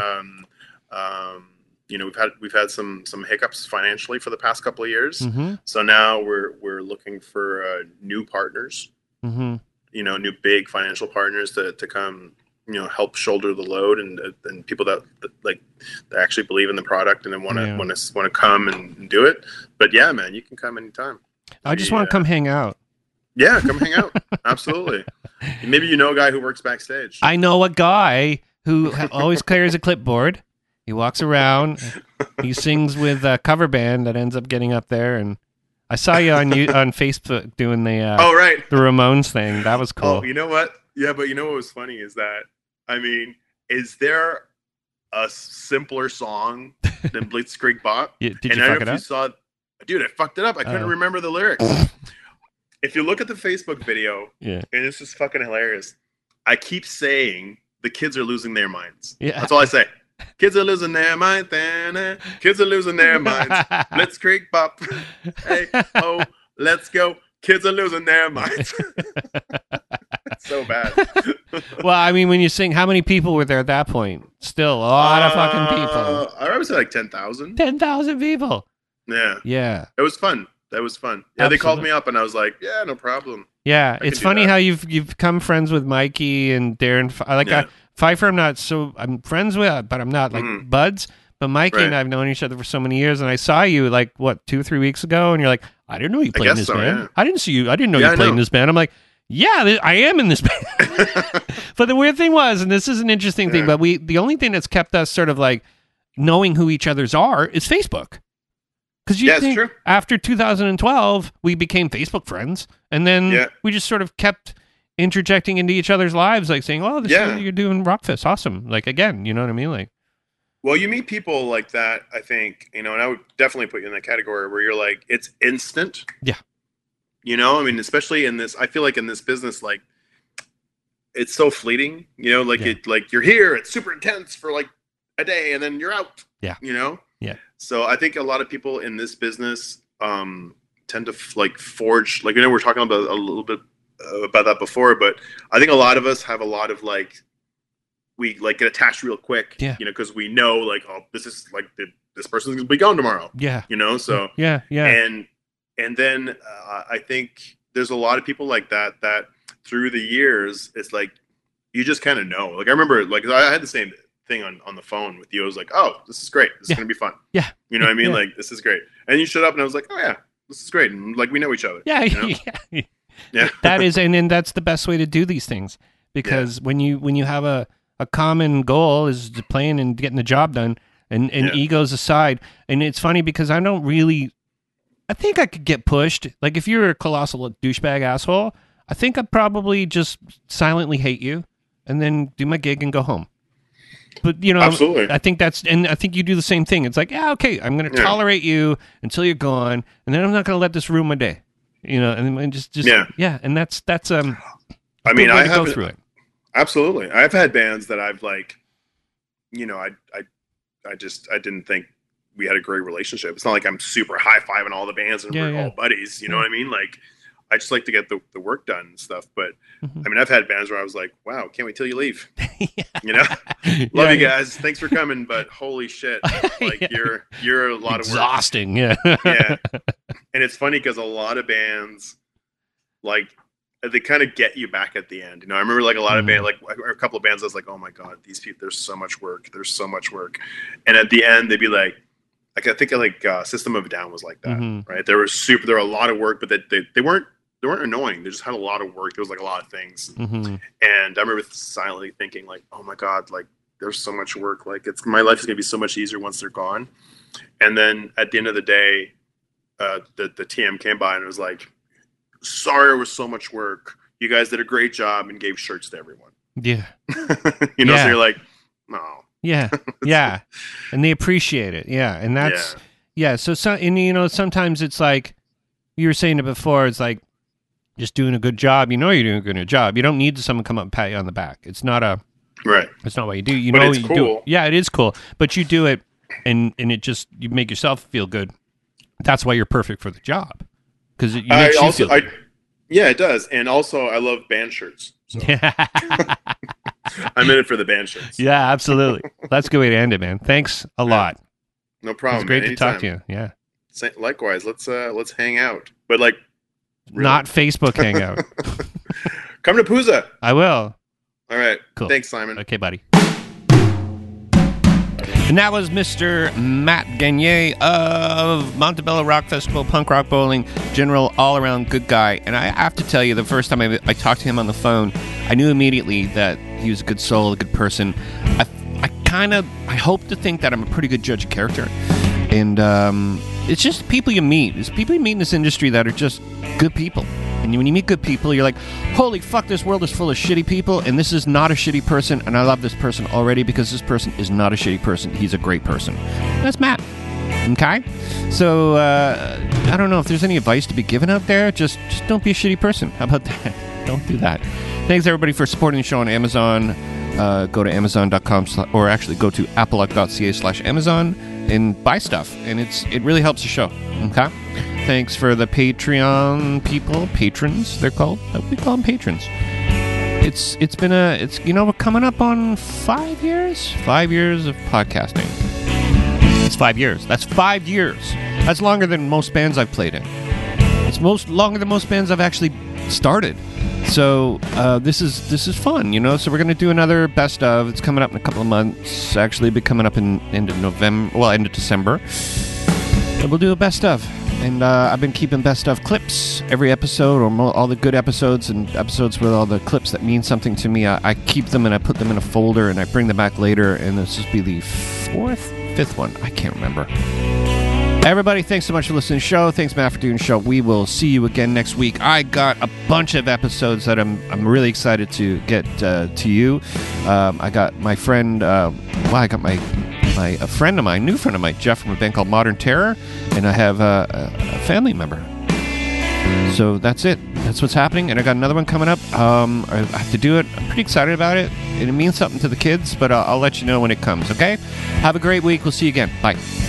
We've had some hiccups financially for the past couple of years. So now we're looking for new partners. New big financial partners to come, help shoulder the load, and people that actually believe in the product and then want to come and do it. But yeah, man, you can come anytime. I just want to come hang out. Yeah, come hang out. Absolutely. Maybe you know a guy who works backstage. I know a guy who always carries a clipboard. He walks around. He sings with a cover band that ends up getting up there. And I saw you on Facebook doing the Oh, right. the Ramones thing. That was cool. Oh, you know what? Yeah, but you know what was funny is that, I mean, is there a simpler song than Blitzkrieg Bop? Did you and I fuck don't it know if up? you saw, dude, I fucked it up. I couldn't remember the lyrics. If you look at the Facebook video, Yeah. and this is fucking hilarious, I keep saying the kids are losing their minds. Yeah. That's all I say. Kids are losing their minds. Kids are losing their minds. Blitzkrieg Bop. Hey, oh, let's go. Kids are losing their minds. So bad. Well, I mean, when you sing, how many people were there at that point? Still a lot of fucking people. I would say like 10,000. 10,000 people. Yeah. Yeah. It was fun. That was fun. Yeah, they called Absolutely. me up and I was like, yeah, no problem. Yeah, I it's can do funny that. how you've become friends with Mikey and Darren. Yeah. Pfeiffer, I'm friends with, but I'm not like Mhm. buds. But Mikey and Right. I have known each other for so many years, and I saw you like 2 or 3 weeks ago, and you're like, I didn't know you played in guess this so, band. yeah. I didn't see you. I didn't know Yeah, you I played in know. this band. I'm like, yeah, I am in this band. But the weird thing was, and this is an interesting thing, Yeah. but the only thing that's kept us sort of like knowing who each other's are is Facebook. Because you Yeah, it's think true. after 2012, we became Facebook friends, and then Yeah. we just sort of kept interjecting into each other's lives, like saying, "Oh, this Yeah. is, you're doing Rockfest, awesome!" Like again, you know what I mean? Like, Well, you meet people like that, I think, and I would definitely put you in that category where you're like, it's instant. Yeah. I mean, especially in this, I feel like in this business, like it's so fleeting, like Yeah. like you're here, it's super intense for like a day and then you're out. Yeah. Yeah. So I think a lot of people in this business tend to forge, like, we're talking about a little bit about that before, but I think a lot of us have a lot of we get attached real quick, Yeah. because we know oh, this is this person's gonna be gone tomorrow, yeah, so yeah, and then I think there's a lot of people like that through the years, it's like you just kind of know. Like I remember, I had the same thing on the phone with you. I was like, oh, this is great. This is gonna be fun. Yeah. You know what I mean? Yeah. Like this is great. And you showed up, and I was like, oh yeah, this is great. And we know each other. yeah, Yeah. Yeah. That is, and then that's the best way to do these things, because when you have a common goal is to playing and getting the job done, and Yeah. egos aside. And it's funny because I think I could get pushed. Like if you're a colossal douchebag asshole, I think I'd probably just silently hate you and then do my gig and go home. But Absolutely. I think I think you do the same thing. It's like, yeah, okay, I'm going to Yeah. tolerate you until you're gone, and then I'm not going to let this ruin my day. And just Yeah. and that's I good mean, way I to go have through it. absolutely. I've had bands that I've I didn't think we had a great relationship. It's not like I'm super high fiving all the bands and we're Yeah. all buddies. You know what I mean? Like, I just like to get the work done and stuff. But Mhm. I mean, I've had bands where I was like, wow, can't wait till you leave. Yeah. Love Yeah, you yeah. guys. Thanks for coming, but holy shit, like Yeah. you're a lot of work. Exhausting. Yeah. Yeah. And it's funny because a lot of bands, they kind of get you back at the end. I remember a lot of Mhm. bands, a couple of bands, I was like, oh my God, these people, there's so much work. There's so much work. And at the end, they'd be like I think System of a Down was like that, Mhm. right? There were a lot of work, but they weren't annoying. They just had a lot of work. There was a lot of things. Hmm. And I remember silently thinking oh my God, there's so much work. My life is going to be so much easier once they're gone. And then at the end of the day, the TM came by and it was like, sorry, it was so much work. You guys did a great job and gave shirts to everyone. Yeah. So Yeah. you're like, no. Yeah. Yeah. And they appreciate it. Yeah. And that's, yeah. So, sometimes it's like you were saying it before, it's like just doing a good job. You're doing a good job. You don't need someone to come up and pat you on the back. It's not Right. It's not what you do. But know it's what you do. cool. Yeah, it is cool. But you do it, and it just you make yourself feel good. That's why you're perfect for the job, because it makes you feel good. Yeah, it does. And also, I love band shirts. So I'm in it for the band shirts. Yeah, absolutely. That's a good way to end it, man. Thanks a lot. No It problem. was great man. to talk to Anytime. you. Yeah, Likewise. Let's hang out. But really. not Facebook hangout. Come to Pooza. I will. All right. Cool. Thanks, Simon. Okay, buddy. And that was Mr. Matt Gagne of Montebello Rock Festival, Punk Rock Bowling, general all-around good guy. And I have to tell you, the first time I talked to him on the phone, I knew immediately that he was a good soul, a good person. I hope to think that I'm a pretty good judge of character. And it's just people you meet. It's people you meet in this industry that are just good people. And when you meet good people, you're like, holy fuck, this world is full of shitty people, and this is not a shitty person, and I love this person already because this person is not a shitty person. He's a great person. That's Matt. Okay? So, I don't know if there's any advice to be given out there. Just don't be a shitty person. How about that? Don't do that. Thanks, everybody, for supporting the show on Amazon. Go to Amazon.com, or actually go to apple.ca/Amazon and buy stuff. And it really helps the show. Okay? Thanks for the Patreon people, patrons, they're called. We call them patrons. We're coming up on 5 years? 5 years of podcasting. It's 5 years. That's 5 years. That's longer than most bands I've played in. It's longer than most bands I've actually started. So this is fun, So we're going to do another best of. It's coming up in a couple of months. Actually, it'll be coming up in end of December. And we'll do a best of. And I've been keeping best of clips every episode, or all the good episodes and episodes with all the clips that mean something to me. I keep them and I put them in a folder and I bring them back later. And this will be the fifth one. I can't remember. Everybody, thanks so much for listening to the show. Thanks, Matt, for doing the show. We will see you again next week. I got a bunch of episodes that I'm really excited to get to you. I got my friend. I got a friend of mine, new friend of mine, Jeff, from a band called Modern Terror, and I have a family member. So that's it. That's what's happening, and I got another one coming up. I have to do it. I'm pretty excited about it, and it means something to the kids, but I'll let you know when it comes, okay? Have a great week. We'll see you again. Bye.